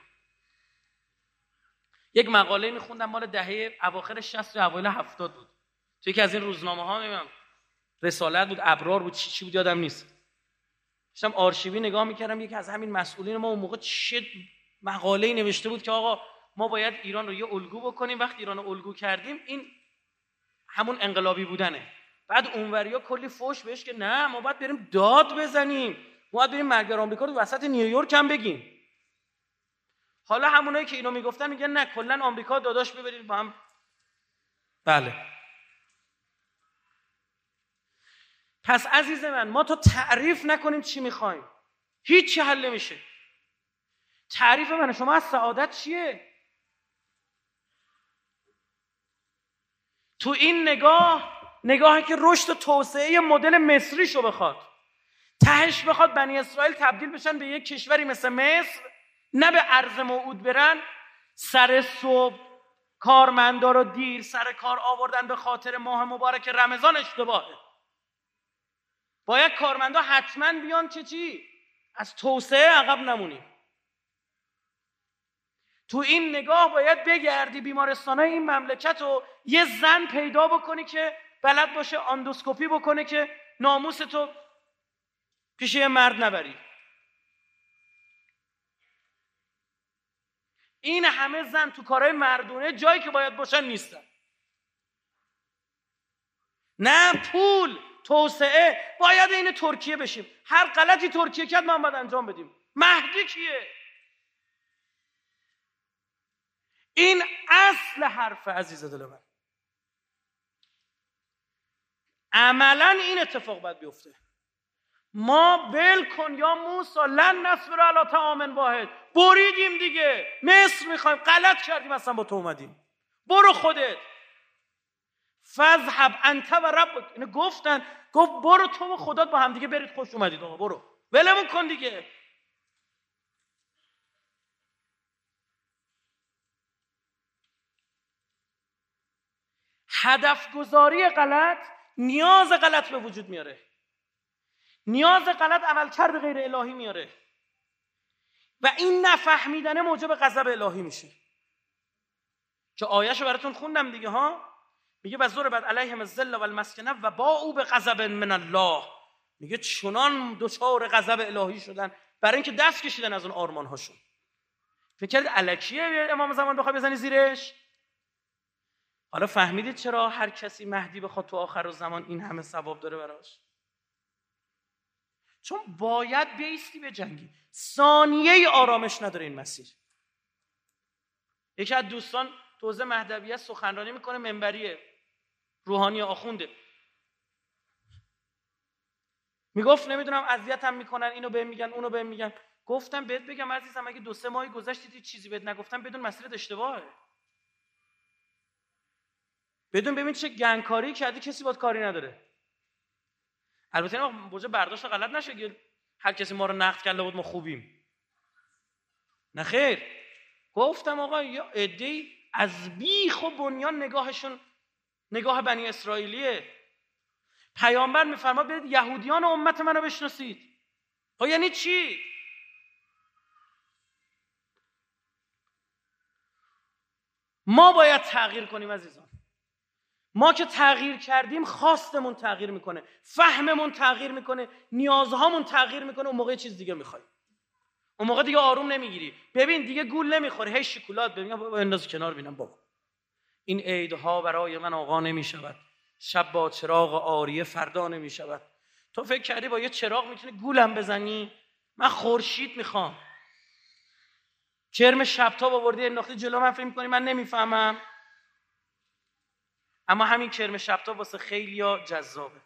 یک مقاله میخوندم مال دهه اواخر 60 یا اوایل 70 بود، تو یکی از این روزنامه‌ها، نمیدونم رسالت بود، ابرار بود، چی بود یادم نیست. داشتم آرشیوی نگاه میکردم، یکی از همین مسئولین ما اون موقع چه مقاله‌ای نوشته بود که آقا ما باید ایران رو یه الگو بکنیم، وقتی ایران رو الگو کردیم این همون انقلابی بودنه. بعد اونوریا کلی فوش بهش که نه ما باید بریم داد بزنیم، ما باید بریم مرگ آمریکا رو وسط نیویورک هم بگیم. حالا همونایی که اینو میگفتن میگن نه کلا آمریکا داداش ببرید با هم. بله پس عزیز من ما تا تعریف نکنیم چی میخوایم هیچ حل نمیشه. تعریف من شما از سعادت چیه؟ تو این نگاهی که رشد و توسعه مدل مصری شو بخواد، تهش بخواد بنی اسرائیل تبدیل بشن به یک کشوری مثل مصر، نه به ارض موعود برن، سر صبح کارمندا رو دیر سر کار آوردن به خاطر ماه مبارک رمضان اشتباهه. باید کارمندا حتما بیان که چی؟ از توسعه عقب نمونیم. تو این نگاه باید بگردی بیمارستانای این مملکت رو یه زن پیدا بکنی که بلد باشه اندوسکوپی بکنه که ناموستو پیش یه مرد نبری. این همه زن تو کارهای مردونه جایی که باید باشن نیستن. نه پول، توسعه، باید این ترکیه بشیم. هر غلطی ترکیه کرد ما باید انجام بدیم. مهدی کیه؟ این اصل حرف عزیز دل من. عملا این اتفاق باید بیفته. ما ول کن یا موسی لن نصبر علی طعام واحد، بریدیم دیگه، مصر میخوایم، غلط کردیم اصلا با تو اومدیم، برو خودت، فذهب انت و ربک. اینو گفت برو تو و خدات با هم دیگه برید، خوش اومدید آقا، برو ولمون کن دیگه. هدف گذاری غلط نیاز غلط به وجود میاره، نیاز غلط عملکرد غیر الهی میاره و این نفهمیدنه موجب غضب الهی میشه که آیه‌شو براتون خوندم دیگه ها. میگه وَضُرِبَتْ عَلَیْهِمُ الذِّلَّ وَالْمَسْکَنَةُ وَبَاءُوا بِغَضَبٍ مِّنَ الله. میگه چنان دچار غضب الهی شدن برای اینکه دست کشیدن از اون آرمان‌هاشون. فکر کردید الکیه امام زمان بخواد بزنی زیرش؟ حالا فهمیدید چرا هر کسی مهدی بخواد تو آخر الزمان این همه ثواب داره براش؟ چون باید بیستی به جنگی، ثانیه آرامش نداره این مسیر. یکی از دوستان تو حوزه مهدویت سخنرانی میکنه، منبریه، روحانی آخونده، میگفت نمیدونم اذیتم میکنن، اینو بهم میگن اونو بهم میگن. گفتم بهت بگم عزیزم اگه 2-3 ماه گذشت چیزی بهت نگفتم بدون مسیرت اشتباهه، بدون ببین چه گنگکاری کردی، کسی باهات کاری نداره. البته ما بوجه برداشت غلط نشه که هر کسی ما رو نقد کرده بود ما خوبیم، نه خیر. گفتم آقا یا عده‌ای از بیخ و بنیان نگاهشون نگاه بنی اسرائیلیه. پیامبر میفرماد برید یهودیان و امت منو بشناسید. خب یعنی چی؟ ما باید تغییر کنیم عزیزان. ما که تغییر کردیم خواستمون تغییر میکنه، فهممون تغییر میکنه، نیازهامون تغییر میکنه. اون موقع چیز دیگه میخوای، اون موقع دیگه آروم نمیگیری. ببین دیگه گول نمیخوری، هی شکلات ببین بابا انداز کنار. ببینم بابا این عیدها برای من آقا نمیشود، شب با چراغ عاریه فردا نمیشود. تو فکر کردی با یه چراغ میتونی گولم بزنی؟ من خورشید میخوام. کرم شبتاب آوردی انداختی جلو من، فکر میکنی من نمیفهمم؟ اما همین کرم شبتا واسه خیلیا جذابه.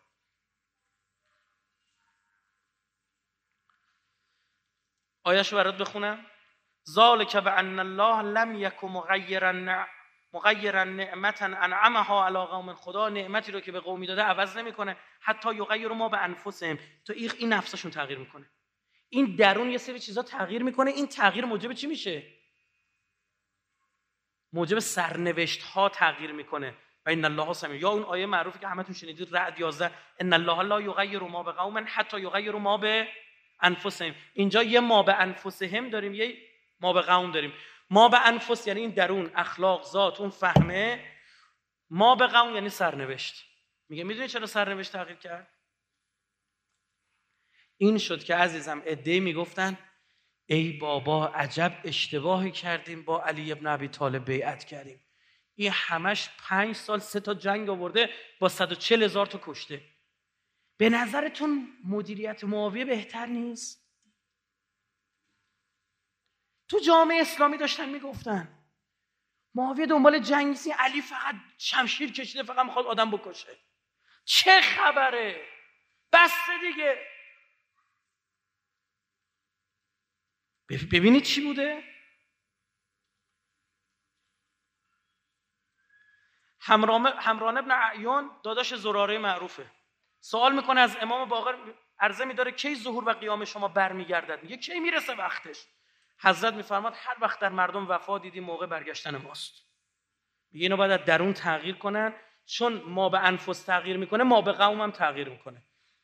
آیه‌شو برات بخونم. ذالک بأن الله لم یک مغیرا نعمتا انعمها علی قوم. خدا نعمتی رو که به قومی داده عوض نمیکنه حتی یغیروا ما بانفسهم، تا این نفسشون تغییر میکنه. این درون یه سری چیزا تغییر میکنه. این تغییر موجب چی میشه؟ موجب سرنوشت ها تغییر میکنه. و ان الله سمیع. یا اون آیه معروفی که همتون شنیدید، رعد 11، ان الله لا یغیر ما بقوم حتی یغیروا ما بانفسهم. اینجا یه ما بانفسهم داریم، یه ما به قوم داریم. ما به انفس یعنی این درون، اخلاق، ذات، اون فهمه. ما به قوم یعنی سرنوشت. میگه میدونی چرا سرنوشت تغییر کرد؟ این شد که عزیزم عده‌ای میگفتن ای بابا عجب اشتباهی کردیم با علی ابن ابی طالب بیعت کردیم. این همش 5 سال 3 تا جنگ آورده با 140,000 تا کشته. به نظرتون مدیریت معاویه بهتر نیست؟ تو جامعه اسلامی داشتن میگفتن معاویه دنبال جنگ نیست، علی فقط شمشیر کشیده، فقط میخواد آدم بکشه. چه خبره؟ بس دیگه. ببینید چی بوده؟ همران ابن اعیان داداش زراره معروفه، سوال میکنه از امام باقر، عرضه میداره کی ظهور و قیام شما برمیگردد؟ میگه کی میرسه وقتش؟ حضرت میفرماد هر وقت در مردم وفا دیدی موقع برگشتن ماست. میگه اینو باید درون تغییر کنن، چون ما به انفس تغییر میکنه ما به قوم هم تغییر میکنه.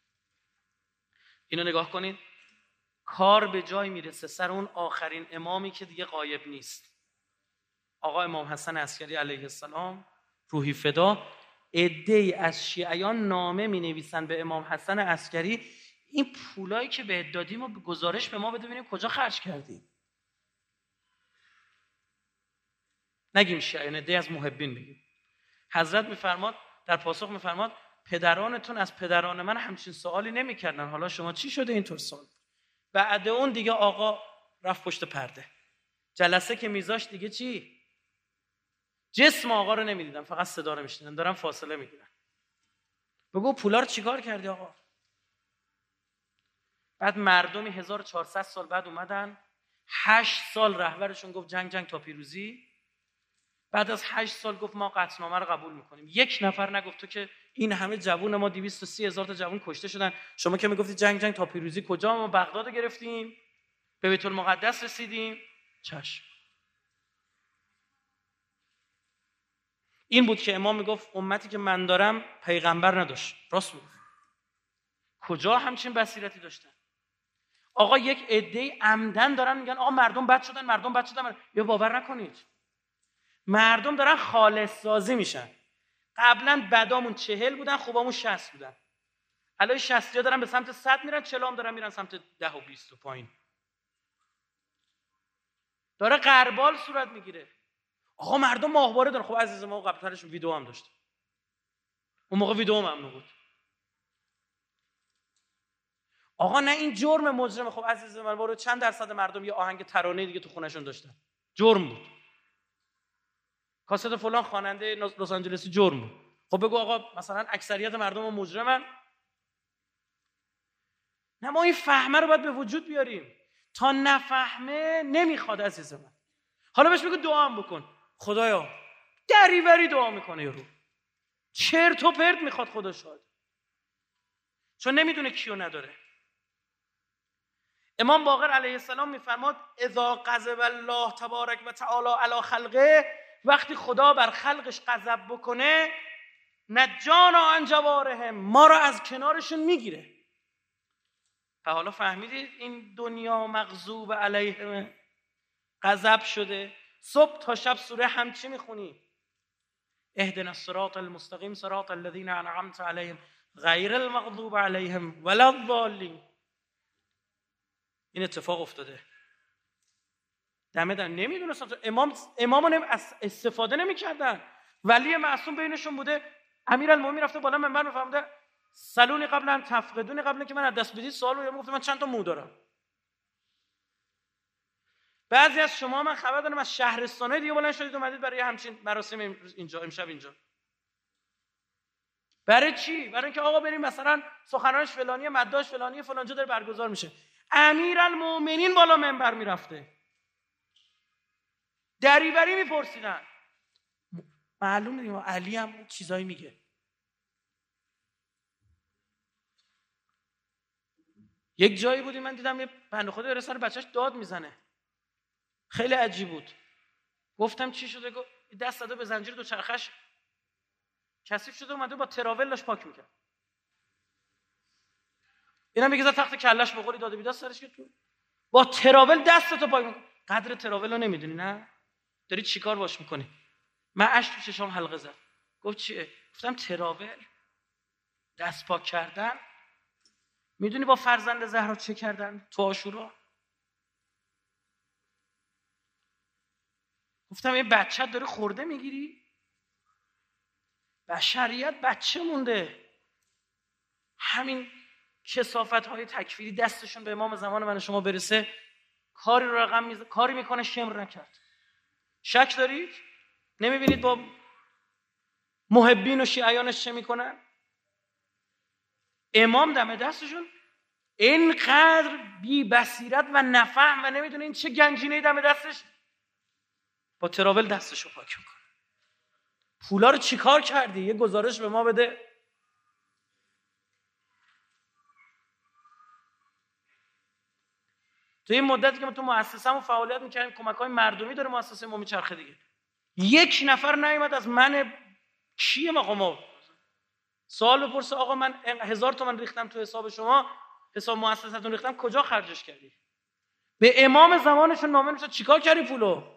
اینو نگاه کنید، کار به جای میرسه سر اون آخرین امامی که دیگه غایب نیست، آقا امام حسن عسکری علیه السلام روحی فدا. عده‌ای از شیعیان نامه می نویسن به امام حسن عسکری این پولایی که بهت دادیم و گزارش به ما بده ببینیم کجا خرج کردیم. نگیم شیعیان، عده‌ای از محبین بگیم. حضرت میفرماد در پاسخ میفرماد پدرانتون از پدران من همچین سوالی نمیکردن، حالا شما چی شده اینطور سوال؟ بعد اون دیگه آقا رفت پشت پرده. جلسه که میذاشت دیگه چی؟ جسم آقا رو نمیدیدن، فقط صدا رو میشنیدن، دارن فاصله میگیرن. بگو پولا رو چیکار کردی آقا؟ بعد مردمی 1400 سال بعد اومدن، 8 سال رهبرشون گفت جنگ تا پیروزی. بعد از 8 سال گفت ما قطعنامه رو قبول میکنیم. 1 نفر نگفت تو که این همه جوون، ما 230,000 تا جوون کشته شدن، شما که میگفتی جنگ تا پیروزی، کجا؟ ما بغداد رو گرفتیم، به بیت المقدس رسیدیم. چشم. این بود که امام میگفت امتی که من دارم پیغمبر نداشت. راست میگفت. کجا همچین بصیرتی داشتن؟ آقا یک عده‌ای عمدن دارن میگن آقا مردم بد شدن. یا باور نکنید، مردم دارن خالص سازی میشن. قبلا بدامون 40 بودن، خوبامون 60 بودن. الان 60 دارن به سمت 100 میرن، 40 هم دارن میرن سمت 10 و 20 و پایین. داره غربال صورت میگیره. آقا مردم ماهواره دارن. خب عزیز ما قبلترش ویدیو هم داشت. اون موقع ویدیو ممنوع بود. آقا نه این جرم مجرمه. خب عزیز من برو چند درصد مردم یه آهنگ ترانه دیگه تو خونهشون داشتن؟ جرم بود. کاست فلان خواننده لس آنجلسی جرم بود. خب بگو آقا مثلا اکثریت مردم مجرمن؟ نه، ما این فهمه رو باید به وجود بیاریم. تا نفهمه نمیخواد عزیز من. حالا بهش بگو دعا هم بکن. خدایا دریوری دعا میکنه یارو، چرت و پرت میخواد خدا شاهد، چون نمیدونه کیو نداره. امام باقر علیه السلام میفرماد اذا غضب الله تبارک و تعالی علی خلقه، وقتی خدا بر خلقش غضب بکنه، نجانا عن جوارهم، ما رو از کنارشون میگیره. و حالا فهمیدید این دنیا مغضوب علیهم، غضب شده. صبح تا شب سوره هم چی میخونی؟ اهدنا الصراط المستقیم صراط الذین انعمت علیهم غیر المغضوب علیهم ولا الضالین. این اتفاق افتاده. دمه نمیدونستم امامو استفاده نمیکردن. ولی معصوم بینشون بوده. امیرالمومنین رفته بالا منبر میفهمده سلونی قبل ان تفقدونی، قبل که من از دست بدید سوال رو گفتم من چند تا مو دارم. بعضی از شما من خبر دارم از شهرستانای دیگه بلند شدید اومدید برای همچین مراسم اینجا امشب اینجا. برای چی؟ برای اینکه آقا بریم مثلا سخنرانیش فلانی، مداش فلانی، فلانجا داره برگزار میشه. امیرالمومنین بالا منبر میرفته، دریوری میپرسیدن. معلوم نیست علی هم چیزایی میگه. یک جایی بودی من دیدم یه بنده خدا داره سر بچهش داد میزنه، خیلی عجیب بود. گفتم چی شده؟ گفت دست داده به زنجیر دوچرخش کثیف شده، اومده با تراول داشت پاک میکرد. اینا میگه تخت کلش بخوری داده بیداد سرش که تو با تراول دستتو پاک میکنی. قدر تراول رو نمیدونی؟ نه داری چیکار باش میکنی؟ من اشک تو چشام حلقه زد. گفت چیه؟ گفتم تراول دست پاک کردن. میدونی با فرزند زهرا چه کردن تو عاشورا؟ گفتم یه بچه داره خورده میگیری؟ بشریت بچه مونده. همین کثافت‌های تکفیری دستشون به امام زمان من شما برسه کاری رو رقم کاری میکنه شمر نکرد. شک دارید؟ نمیبینید با محبین و شیعیانش چه میکنن؟ امام دم دستشون اینقدر بی بصیرت و نفهم و نمیدونه این چه گنجینه‌ای دم دستش، با تراول دستشو پاک میکنه. پولا رو چیکار کردی؟ یه گزارش به ما بده. تو این مدتی که ما تو مؤسسه‌مون فعالیت می‌کردیم کمک‌های مردمی داره مؤسسه ما میچرخه دیگه. یک نفر نیومد از من کیه مقام سوال بپرسه آقا من 1000 تومان ریختم تو حساب شما، حساب مؤسستون ریختم، کجا خرجش کردی؟ به امام زمانشون نامه نوشته چیکار کردی پولو؟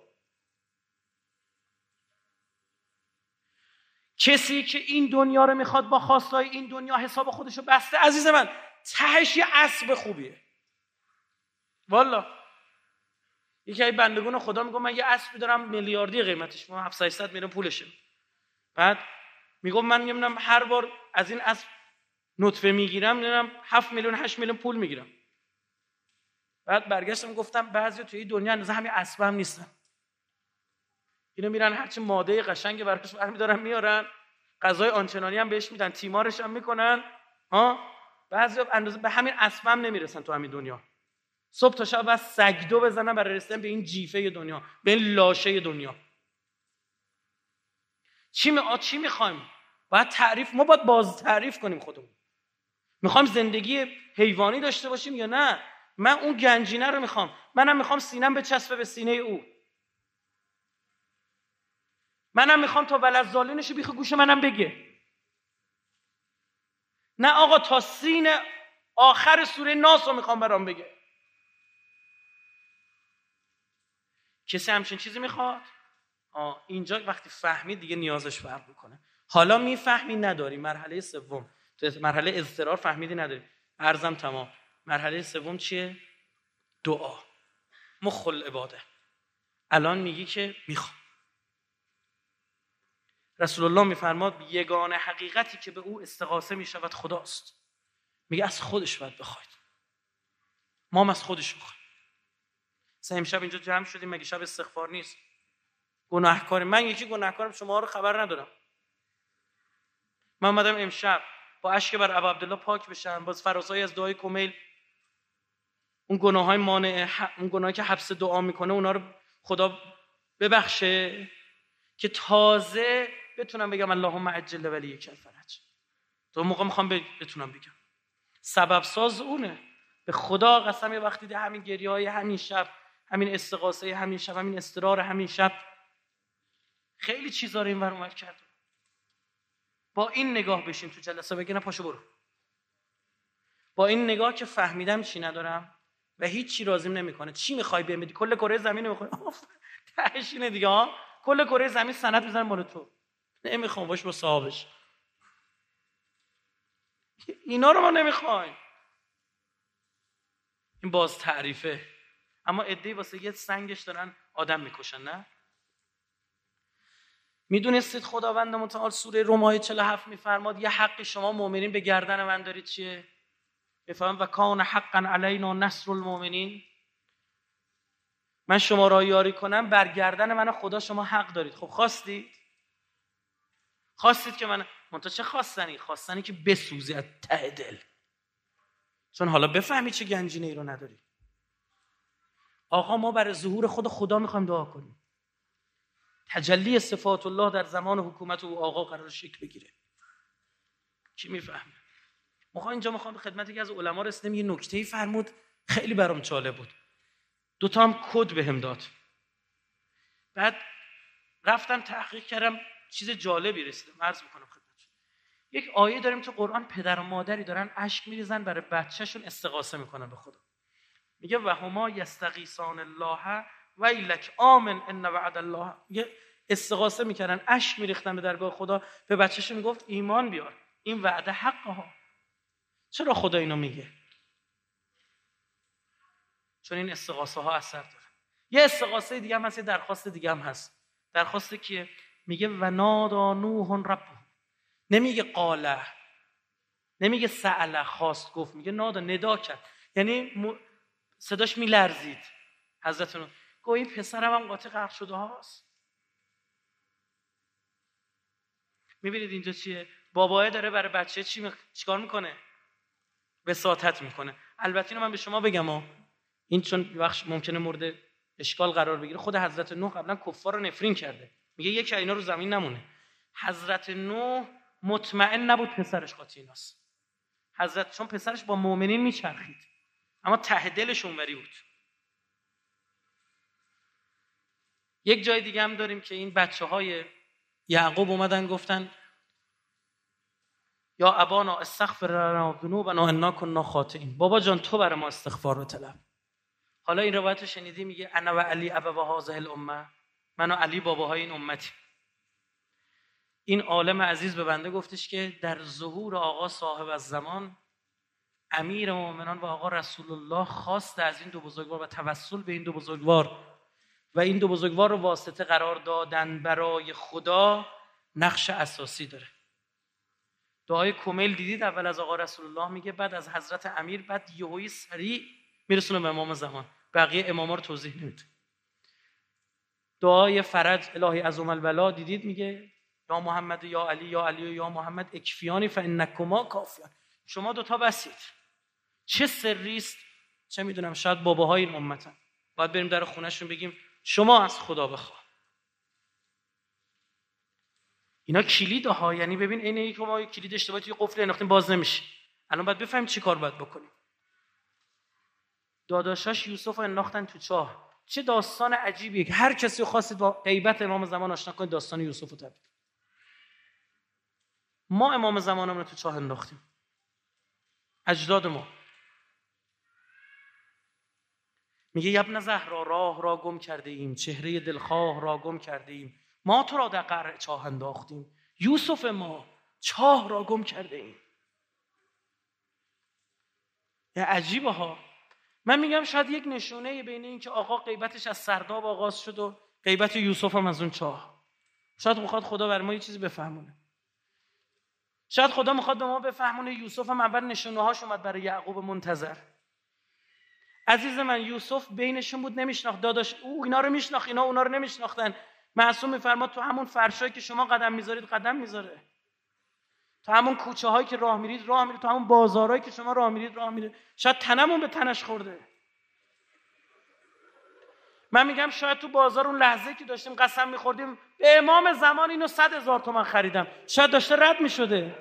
کسی که این دنیا رو میخواد با خواستای این دنیا حساب خودشو بسته، عزیز من تهش یه اسب خوبیه. والا یکی از بندگان خدا میگه من یه اسبی دارم میلیاردی قیمتش، 700-800 میلیون پولشه. بعد میگم من نمیدونم هر بار از این اسب نطفه میگیرم نمیدونم 7 میلیون 8 میلیون پول میگیرم. بعد برگشتم گفتم بعضی توی این دنیا اندازه همین اسب هم نیستن. اینا میرن هرچی ماده قشنگ براش برمی‌دارن میارن، غذای آنچنانی هم بهش میدن، تیمارش هم میکنن. بعضی اندازه به همین اسب هم نمیرسن تو همین دنیا. صبح تا شب بس سگدو بزنن برای رسیدن به این جیفه دنیا، به این لاشه دنیا. چی میخوایم؟ باید ما باید باز تعریف کنیم خودمون. میخوایم زندگی حیوانی داشته باشیم یا نه؟ من اون گنجینه رو میخوام. منم میخوام سینم بچسبه به سینه او. منم میخوام تا ولذالینش بیخ گوش منم بگه. نه آقا تا سین آخر سوره ناس رو میخوام برام بگه. کسی همچین چیزی میخواد؟ اینجا وقتی فهمید دیگه نیازش فرق میکنه. حالا میفهمی نداری. مرحله سوم، مرحله اضطرار فهمیدی نداری. عرضم تمام. مرحله سوم چیه؟ دعا. مخ العباده. الان میگی که میخوام. رسول الله میفرماد یگانه حقیقتی که به او استغاثه میشود خداست. میگه از خودش باید بخواید. ما هم از خودش میخوایم. امشب اینجا جمع شدیم، مگه شب استغفار نیست؟ گناهکار من یکی گناهکارم، شما رو خبر ندارم. من اومدم امشب با اشک بر ابا عبدالله پاک بشم، باز فراسایی از دعای کمیل اون گناههای مانع، اون گناهی که حبس دعا میکنه اونا رو خدا ببخشه که تازه بتونم بگم اللهم عجل ولیک الفرج. تو موقع میخوام بتونم بگم سبب ساز اونه. به خدا قسم یه وقتی ده همین گریه‌های همین شب، همین استغاثه همین شب، همین اضطرار همین شب، خیلی چیزا رو اینور اونور کرد. با این نگاه بشیم تو جلسه، بگی نه پاشو برو. با این نگاه که فهمیدم چی ندارم و هیچ چی راضیم نمیکنه. چی میخوای بهم بدی؟ کل کره زمین رو میخوای؟ تهش اینه دیگه ها. کل کره زمین سند میذارن مال تو. نمیخوام، باش با صاحبش. اینا رو ما نمیخوایم. این باز تعریفه. اما عده‌ای واسه یه سنگش دارن آدم میکشن. نه؟ میدونستید خداوند متعال سوره روم آیه 47 میفرماد یه حق شما مؤمنین به گردن من دارید چیه؟ بفهم و کان حقا علینا نصر المؤمنین. من شما را یاری کنم، بر گردن من خدا شما حق دارید. خب خواستید که من منتها چه خواستنی؟ خواستنی که بسوزی از ته دل، چون حالا بفهمی چه گنجینه‌ای رو نداری. آقا ما برای ظهور خدا میخوایم دعا کنیم، تجلی صفات الله در زمان حکومت او آقا قرار شکل بگیره. کی میفهمه؟ میخوام خدمت یکی از علما رسیدم، یه نکته‌ای فرمود خیلی برام جالب بود. 2 تا هم کد بهم داد. بعد رفتم تحقیق کردم، چیز جالبی رسیدم عرض میکنم خدمتتون. یک آیه داریم تو قرآن، پدر و مادری دارن اشک میریزن برای بچه‌شون استغاثه میکنن به خدا. میگه و هما یستغیثان الله ویلک آمن ان وعد الله. میگه استغاثه میکردن، اشک میریختن به درگاه خدا، به بچه‌شون میگفت ایمان بیار، این وعده حقه ها. چرا خدا اینو میگه؟ چون این استغاثه ها اثر داره. یه استغاثه دیگه هم هست، یه درخواست دیگه هم هست. درخواست کیه؟ میگه و نادا نوح ربه. نمیگه قاله، نمیگه سأله خواست گفت، میگه نادا ندا کرد، یعنی صداش میلرزید. حضرت نوح گویی پسرم هم قاطی غرق شده هاست. میبینید اینجا چیه؟ بابایه داره برای بچه چیکار میکنه؟ وساطت میکنه. البته اینو من به شما بگم این چون وقت ممکنه مورد اشکال قرار بگیره، خود حضرت نوح قبلا کفار رو نفرین کرده، میگه یکی اینا رو زمین نمونه. حضرت نوح مطمئن نبود پسرش قاطی ایناست. چون پسرش با مؤمنین میچرخید، اما ته دلش اونوری بود. یک جای دیگه هم داریم که این بچه‌های یعقوب اومدن گفتن یا ابانا استغفر لنا ذنوبنا انا كنا خاطئین. بابا جان تو برای ما استغفار رو طلب. حالا این روایت رو شنیدی؟ میگه انا و علی ابوا هذه الامه، من و علی باباهای این امتی. این عالم عزیز به بنده گفتش که در ظهور آقا صاحب الزمان امیر مومنان و آقا رسول الله خواست از این 2 بزرگوار و توسل به این 2 بزرگوار و این 2 بزرگوار رو واسطه قرار دادن برای خدا نقش اساسی داره. دعای کمیل دیدید اول از آقا رسول الله میگه، بعد از حضرت امیر، بعد یهویی سریع میرسونه به امام زمان. بقیه اماما رو توضیح نمیده. دعای فرج الهی عظم البلا دیدید میگه یا محمد یا علی یا علی یا محمد اکفیانی فانکما کافیان. شما 2 تا بسید. چه سری است؟ چه میدونم، شاید باباهای این امتن. باید بریم در خونهشون بگیم شما از خدا بخوا. اینا کلید ها، یعنی ببین اینه که ما کلید اشتباهی توی قفل انداختیم باز نمیشه. الان باید بفهمیم چی کار باید بکنیم. داداشاش یوسف رو انداختن تو چاه. چه داستان عجیبیه که هر کسی رو خواستید با غیبت امام زمان آشنا کنید داستان یوسف رو تبدیل. ما امام زمانمون رو تو چاه انداختیم، اجداد ما. میگه ابن زهرا راه را گم کرده ایم، چهره دلخواه را گم کرده ایم، ما تو را در قعر چاه انداختیم. یوسف ما چاه را گم کرده ایم. یه عجیبه ها. من میگم شاید یک نشونه بین این که آقا غیبتش از سرداب آغاز شد و غیبت یوسف هم از اون چاه. شاید میخواد خدا بر ما یه چیزی بفهمونه. شاید خدا میخواد به ما بفهمونه یوسف هم اول نشونه هاش اومد برای یعقوب منتظر. عزیز من، یوسف بینشون بود، نمیشناخت. داداش او اینا رو میشناخت، اینا اونا رو نمیشناختن. معصوم میفرماد تو همون فرشایی که شما قدم میذارید قدم میذاره، تو همون کوچه هایی که راه میرید راه میره، تو همون بازارهایی که شما راه میرید راه میره. شاید تنمون به تنش خورده. من میگم شاید تو بازار اون لحظه که داشتیم قسم میخوردیم به امام زمان اینو 100,000 تومان خریدم، شاید داشته رد میشده.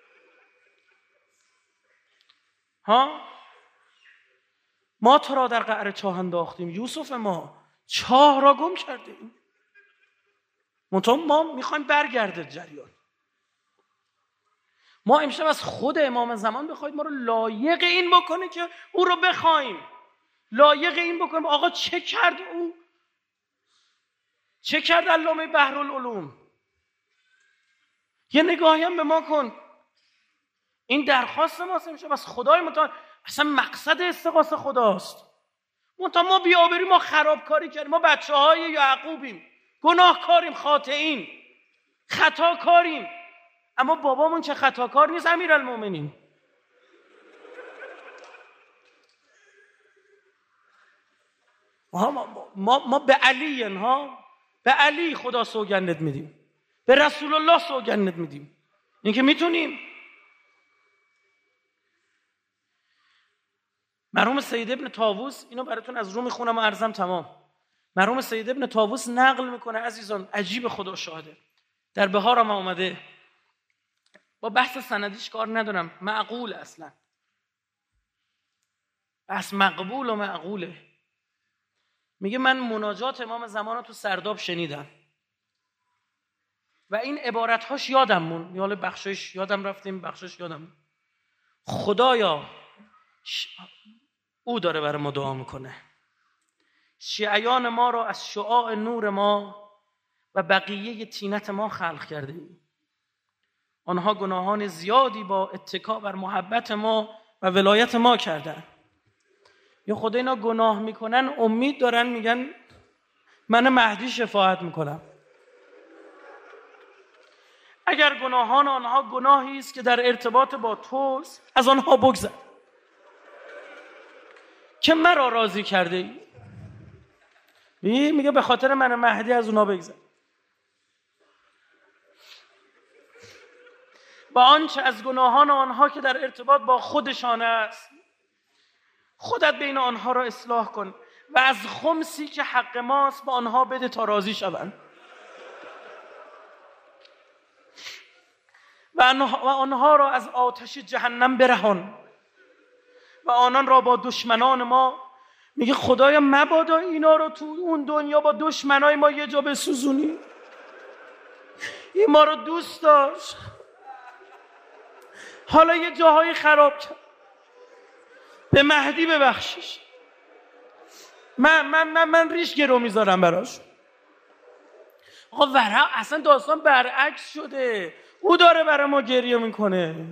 ها ما تو را در قعر چاه انداختیم، یوسف ما چاه را گم کردیم. منتها ما میخوایم برگرده جریان. ما امشب از خود امام زمان بخواید ما رو لایق این بکنه که او رو بخوایم، لایق این بکنیم آقا چه کرد او، چه کرد علامه بحرالعلوم. یه نگاهی هم به ما کن. این درخواست ماست امشب از خدای متعال. اصلا مقصد استغاثه خداست. منتها ما بی‌آبرویی، ما خرابکاری کردیم، ما بچه‌های یعقوبیم، گناهکاریم، خاطئین، خطاکاریم. اما بابامون چه خطاکار نیست امیرالمومنین. ما به علی به علی خدا سوگندت میدیم، به رسول الله سوگندت میدیم. این که میتونیم. مرحوم سید ابن طاووس، اینو براتون از رو میخونم و عرضم تمام. مرحوم سید ابن طاووس نقل میکنه عزیزان، عجیب خدا شاهده، در بهارم آمده، با بحث سندیش کار ندارم، معقول اصلا، بس مقبول و معقوله. میگه من مناجات امام زمان رو تو سرداب شنیدم و این عبارتهاش یادم مون، یاله بخشش یادم رفتیم، بخشش یادم. خدایا او داره برای ما دعا میکنه، شیعیان ما را از شعاع نور ما و بقیه طینت ما خلق کرده ای. آنها گناهان زیادی با اتکا بر محبت ما و ولایت ما کردن. یا خدا اینا گناه میکنن امید دارن، میگن من مهدی شفاعت میکنم. اگر گناهان آنها گناهی است که در ارتباط با توست، از آنها بگذر که مرا راضی کرده ای. میگه به خاطر من مهدی از اونها بگذر. با آنچه از گناهان آنها که در ارتباط با خودشان است، خودت بین آنها را اصلاح کن و از خمسی که حق ماست به آنها بده تا راضی شوند و آنها را از آتش جهنم برهان و آنان را با دشمنان ما. میگه خدایا مبادا اینا رو تو اون دنیا با دشمنای ما یه جا بسوزونی. این ما رو دوست داشت، حالا یه جاهای خراب کرد. به مهدی ببخشش. من ریش گرو میذارم براش. آقا ورق اصلا داستان برعکس شده، او داره برای ما گریه میکنه.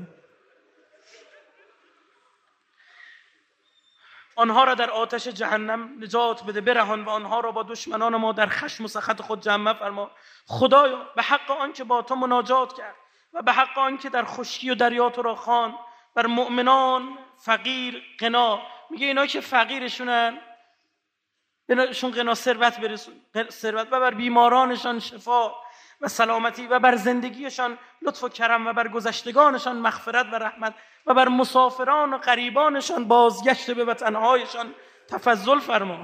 آنها را در آتش جهنم نجات بده، برهان و آنها را با دشمنان ما در خشم و سخط خود جمع فرما. خدایا به حق آن که با تو مناجات کرد و به حق آن که در خشکی و دریا تو را خواند، بر مؤمنان فقیر غنا. میگه اینا که فقیرشونن بهشون غنا ثروت برسون، ثروت، و بر بیمارانشان شفا و سلامتی و بر زندگیشان لطف و کرم و بر گذشتگانشان مغفرت و رحمت و بر مسافران و غریبانشان بازگشت به وطنهایشان تفضل فرما.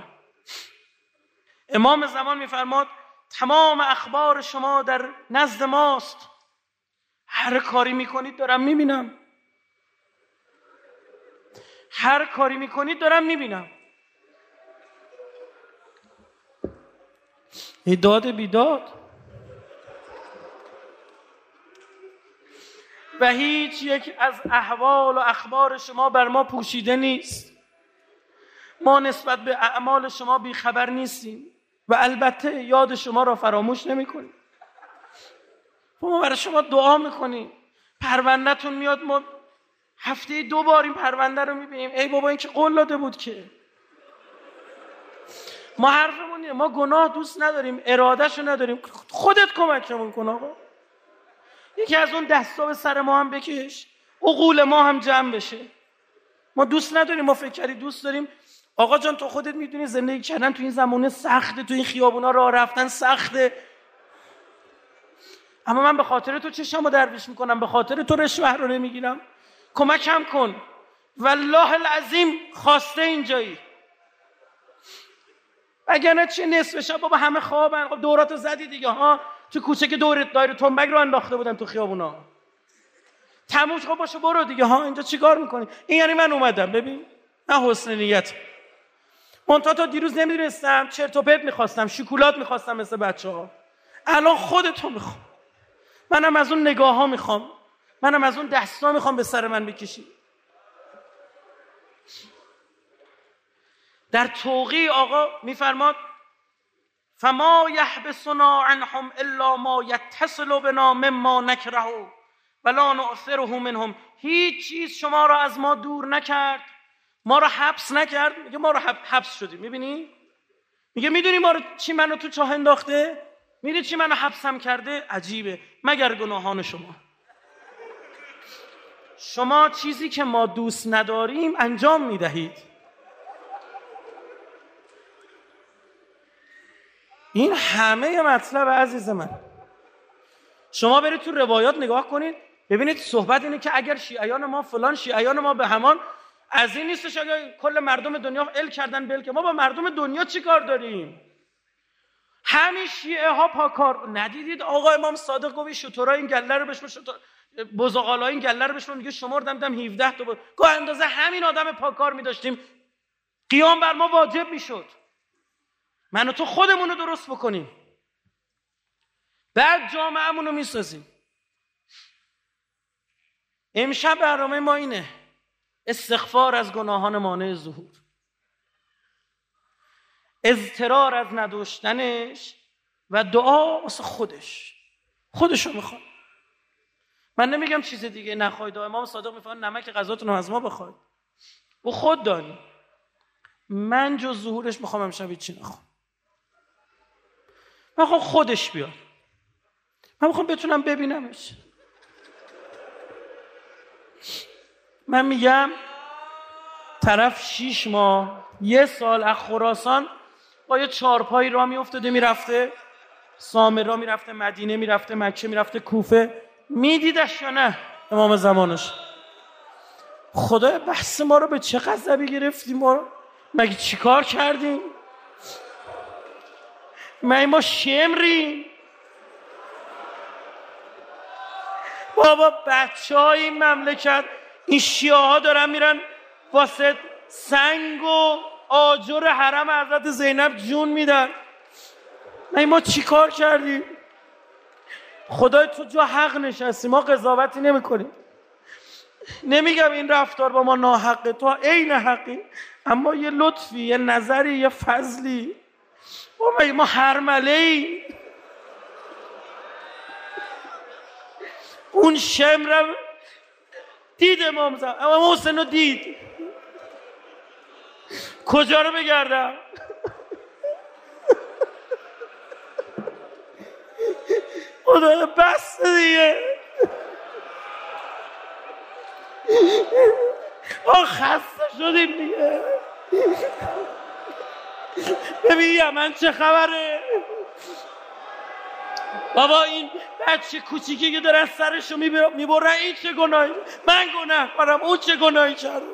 امام زمان میفرماد تمام اخبار شما در نزد ماست، هر کاری میکنید دارم میبینم، هر کاری میکنید دارم میبینم. ای داد بیداد. و هیچ یک از احوال و اخبار شما بر ما پوشیده نیست. ما نسبت به اعمال شما بیخبر نیستیم و البته یاد شما را فراموش نمی کنیم. ما برای شما دعا میکنیم، پرونده‌تون میاد، ما هفته 2 بار این پرونده رو میبینیم. ای بابا این که قول داده بود که. ما حرفمون اینه، ما گناه دوست نداریم، ارادهشو نداریم. خودت کمکمون کن آقا. یکی از اون دستا به سر ما هم بکش، عقول ما هم جمع بشه. ما دوست نداریم، ما فکر کردیم دوست داریم. آقا جان تو خودت میدونی زندگی کردن تو این زمانه سخته، تو این خیابونا راه رفتن سخته، اما من به خاطر تو چشمو درویش میکنم، به خاطر تو رشوه رو نمیگیرم. کمکم کن. والله العظیم خواسته اینجایی. اگر چه نصف شب بابا همه خوابن. خب دوراتو زدی دیگه ها، تو کوچه که دورت دایره تنبک رو انداخته بودن تو خیابونا. تموم خب باشه برو دیگه ها، اینجا چیکار میکنی؟ این یعنی من اومدم ببین من حسن نیت منتها تا دیروز نمیدونستم، چرت و پرت میخواستم، شکلات میخواستم مثل بچه‌ها. الان خودتو میخوام، منم از اون نگاه ها میخوام، منم از اون دستا میخوام به سر من بکشی. در توقی آقا میفرماد فما یحبسنا عنهم الا ما یتصل بنا مما نکره ولا نؤثره منهم. هیچ چیز شما را از ما دور نکرد، ما را حبس نکرد. میگه ما را حبس شدیم. میبینی؟ میگه میدونی ما رو چی منو تو چاه انداخته؟ میدونی چی منو حبسم کرده؟ عجیبه. مگر گناهان شما. شما چیزی که ما دوست نداریم انجام میدهید. این همه مطلب عزیز من. شما برید تو روایات نگاه کنید، ببینید صحبت اینه که اگر شیعیان ما فلان، شیعیان ما به همان، از این نیستش اگر کل مردم دنیا ال کردن بل که ما با مردم دنیا چی کار داریم؟ همین شیعه ها پاکار. ندیدید آقا امام صادق گفت شترای این گله رو بشمر، بزغالای این گله رو بشمر، میگه شمردم دیدم 17 تا بود. گاه اندازه همین آدم پاکار می‌داشتیم قیام بر ما واجب میشد. من و تو خودمون رو درست بکنیم، بعد جامعه‌مون رو میسازیم. امشب برنامه ما اینه: استغفار از گناهان مانع ظهور، اضطرار از نداشتنش و دعا واسه خودشو میخواد. من نمیگم چیز دیگه نخواید. امام صادق میفرماد نمک غذاتون رو از ما بخواید، او خود دانی. من جز ظهورش میخوام امشب هیچی نخوام. من میخوام خودش بیاد، من میخوام بتونم ببینمش. من میگم طرف 6 ماه 1 سال از خراسان با یه چارپایی راه میافتاده میرفته سامرا، میرفته مدینه، میرفته مکه، میرفته کوفه. میدیدش یا نه امام زمانش؟ خدای بحث ما رو به چه غضبی گرفتیم؟ ما رو مگه چیکار کردیم؟ ما شمریم؟ بابا بچه های این مملکت، این شیعه ها دارن میرن واسه سنگ و آجر حرم حضرت زینب جون میدن. ما چی کار کردیم؟ خدای تو جا حق نشستی، ما قضاوتی نمی کنیم. نمیگم این رفتار با ما ناحقه، تو عین حقی، اما یه لطفی، یه نظری، یه فضلی. ما هرمله‌ای. اون شمرم دید امام حسین رو دید، کجا رو بگردم؟ خدا بس دیگه، خسته شدیم دیگه. ببین یمن چه خبره؟ بابا این بچه کوچیکی که دارن سرشو میبرن، این چه گناهی؟ من گناه کنم، اون چه گناهی کرده؟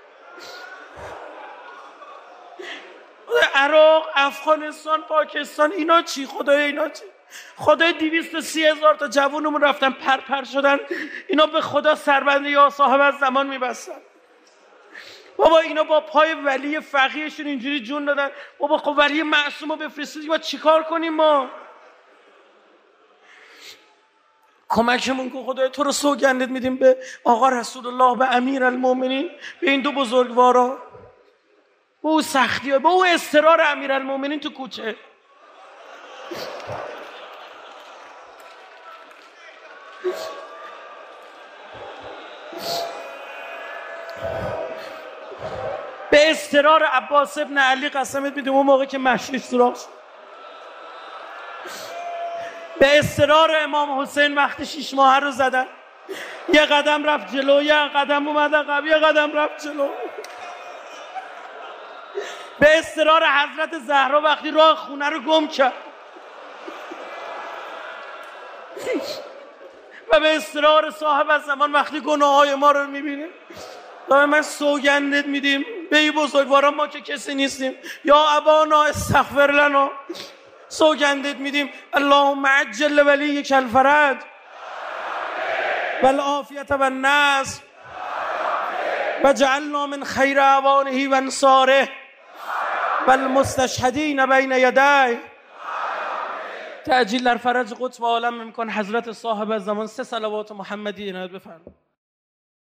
عراق، افغانستان، پاکستان، اینا چی؟ خدای اینا چی؟ خدای 230,000 تا جوونمون رفتن پر شدن، اینا به خدا سربنده یا صاحب از زمان میبستن. بابا اینا با پای ولی فقیهشون اینجوری جون دادن. بابا خب ولی معصوم رو بفرستید، با چیکار کنیم ما؟ کمکمون کن خدای، تو رو سوگندت میدیم به آقا رسول الله، به امیر المومنین، به این 2 بزرگوارا، به او سختی ها، به او اضطرار امیر المومنین تو کوچه. به اضطرار عباس ابن علی قسمت میدیم اون موقع که مشیش سراغ شد. به اضطرار امام حسین وقتی 6 ماه رو زدن، یه قدم رفت جلو، یه قدم اومد عقب، یه قدم رفت جلو. به اضطرار حضرت زهرا وقتی راه خونه رو گم کرد، و به اضطرار صاحب الزمان وقتی گناههای ما رو میبینه. من سوگندت میدیم به این بزرگواران، ما که کسی نیستیم، یا ابانا استغفر لنا، سوگندت میدیم اللهم عجل ولیک الفرج والعافیت والنصر وجعلنا من خیر اعوانه و انصاره والمستشهدین بین یدیه. تعجیل در فرج قطب عالم میکن حضرت صاحب الزمان 3 صلوات محمدی عنایت بفرمایید.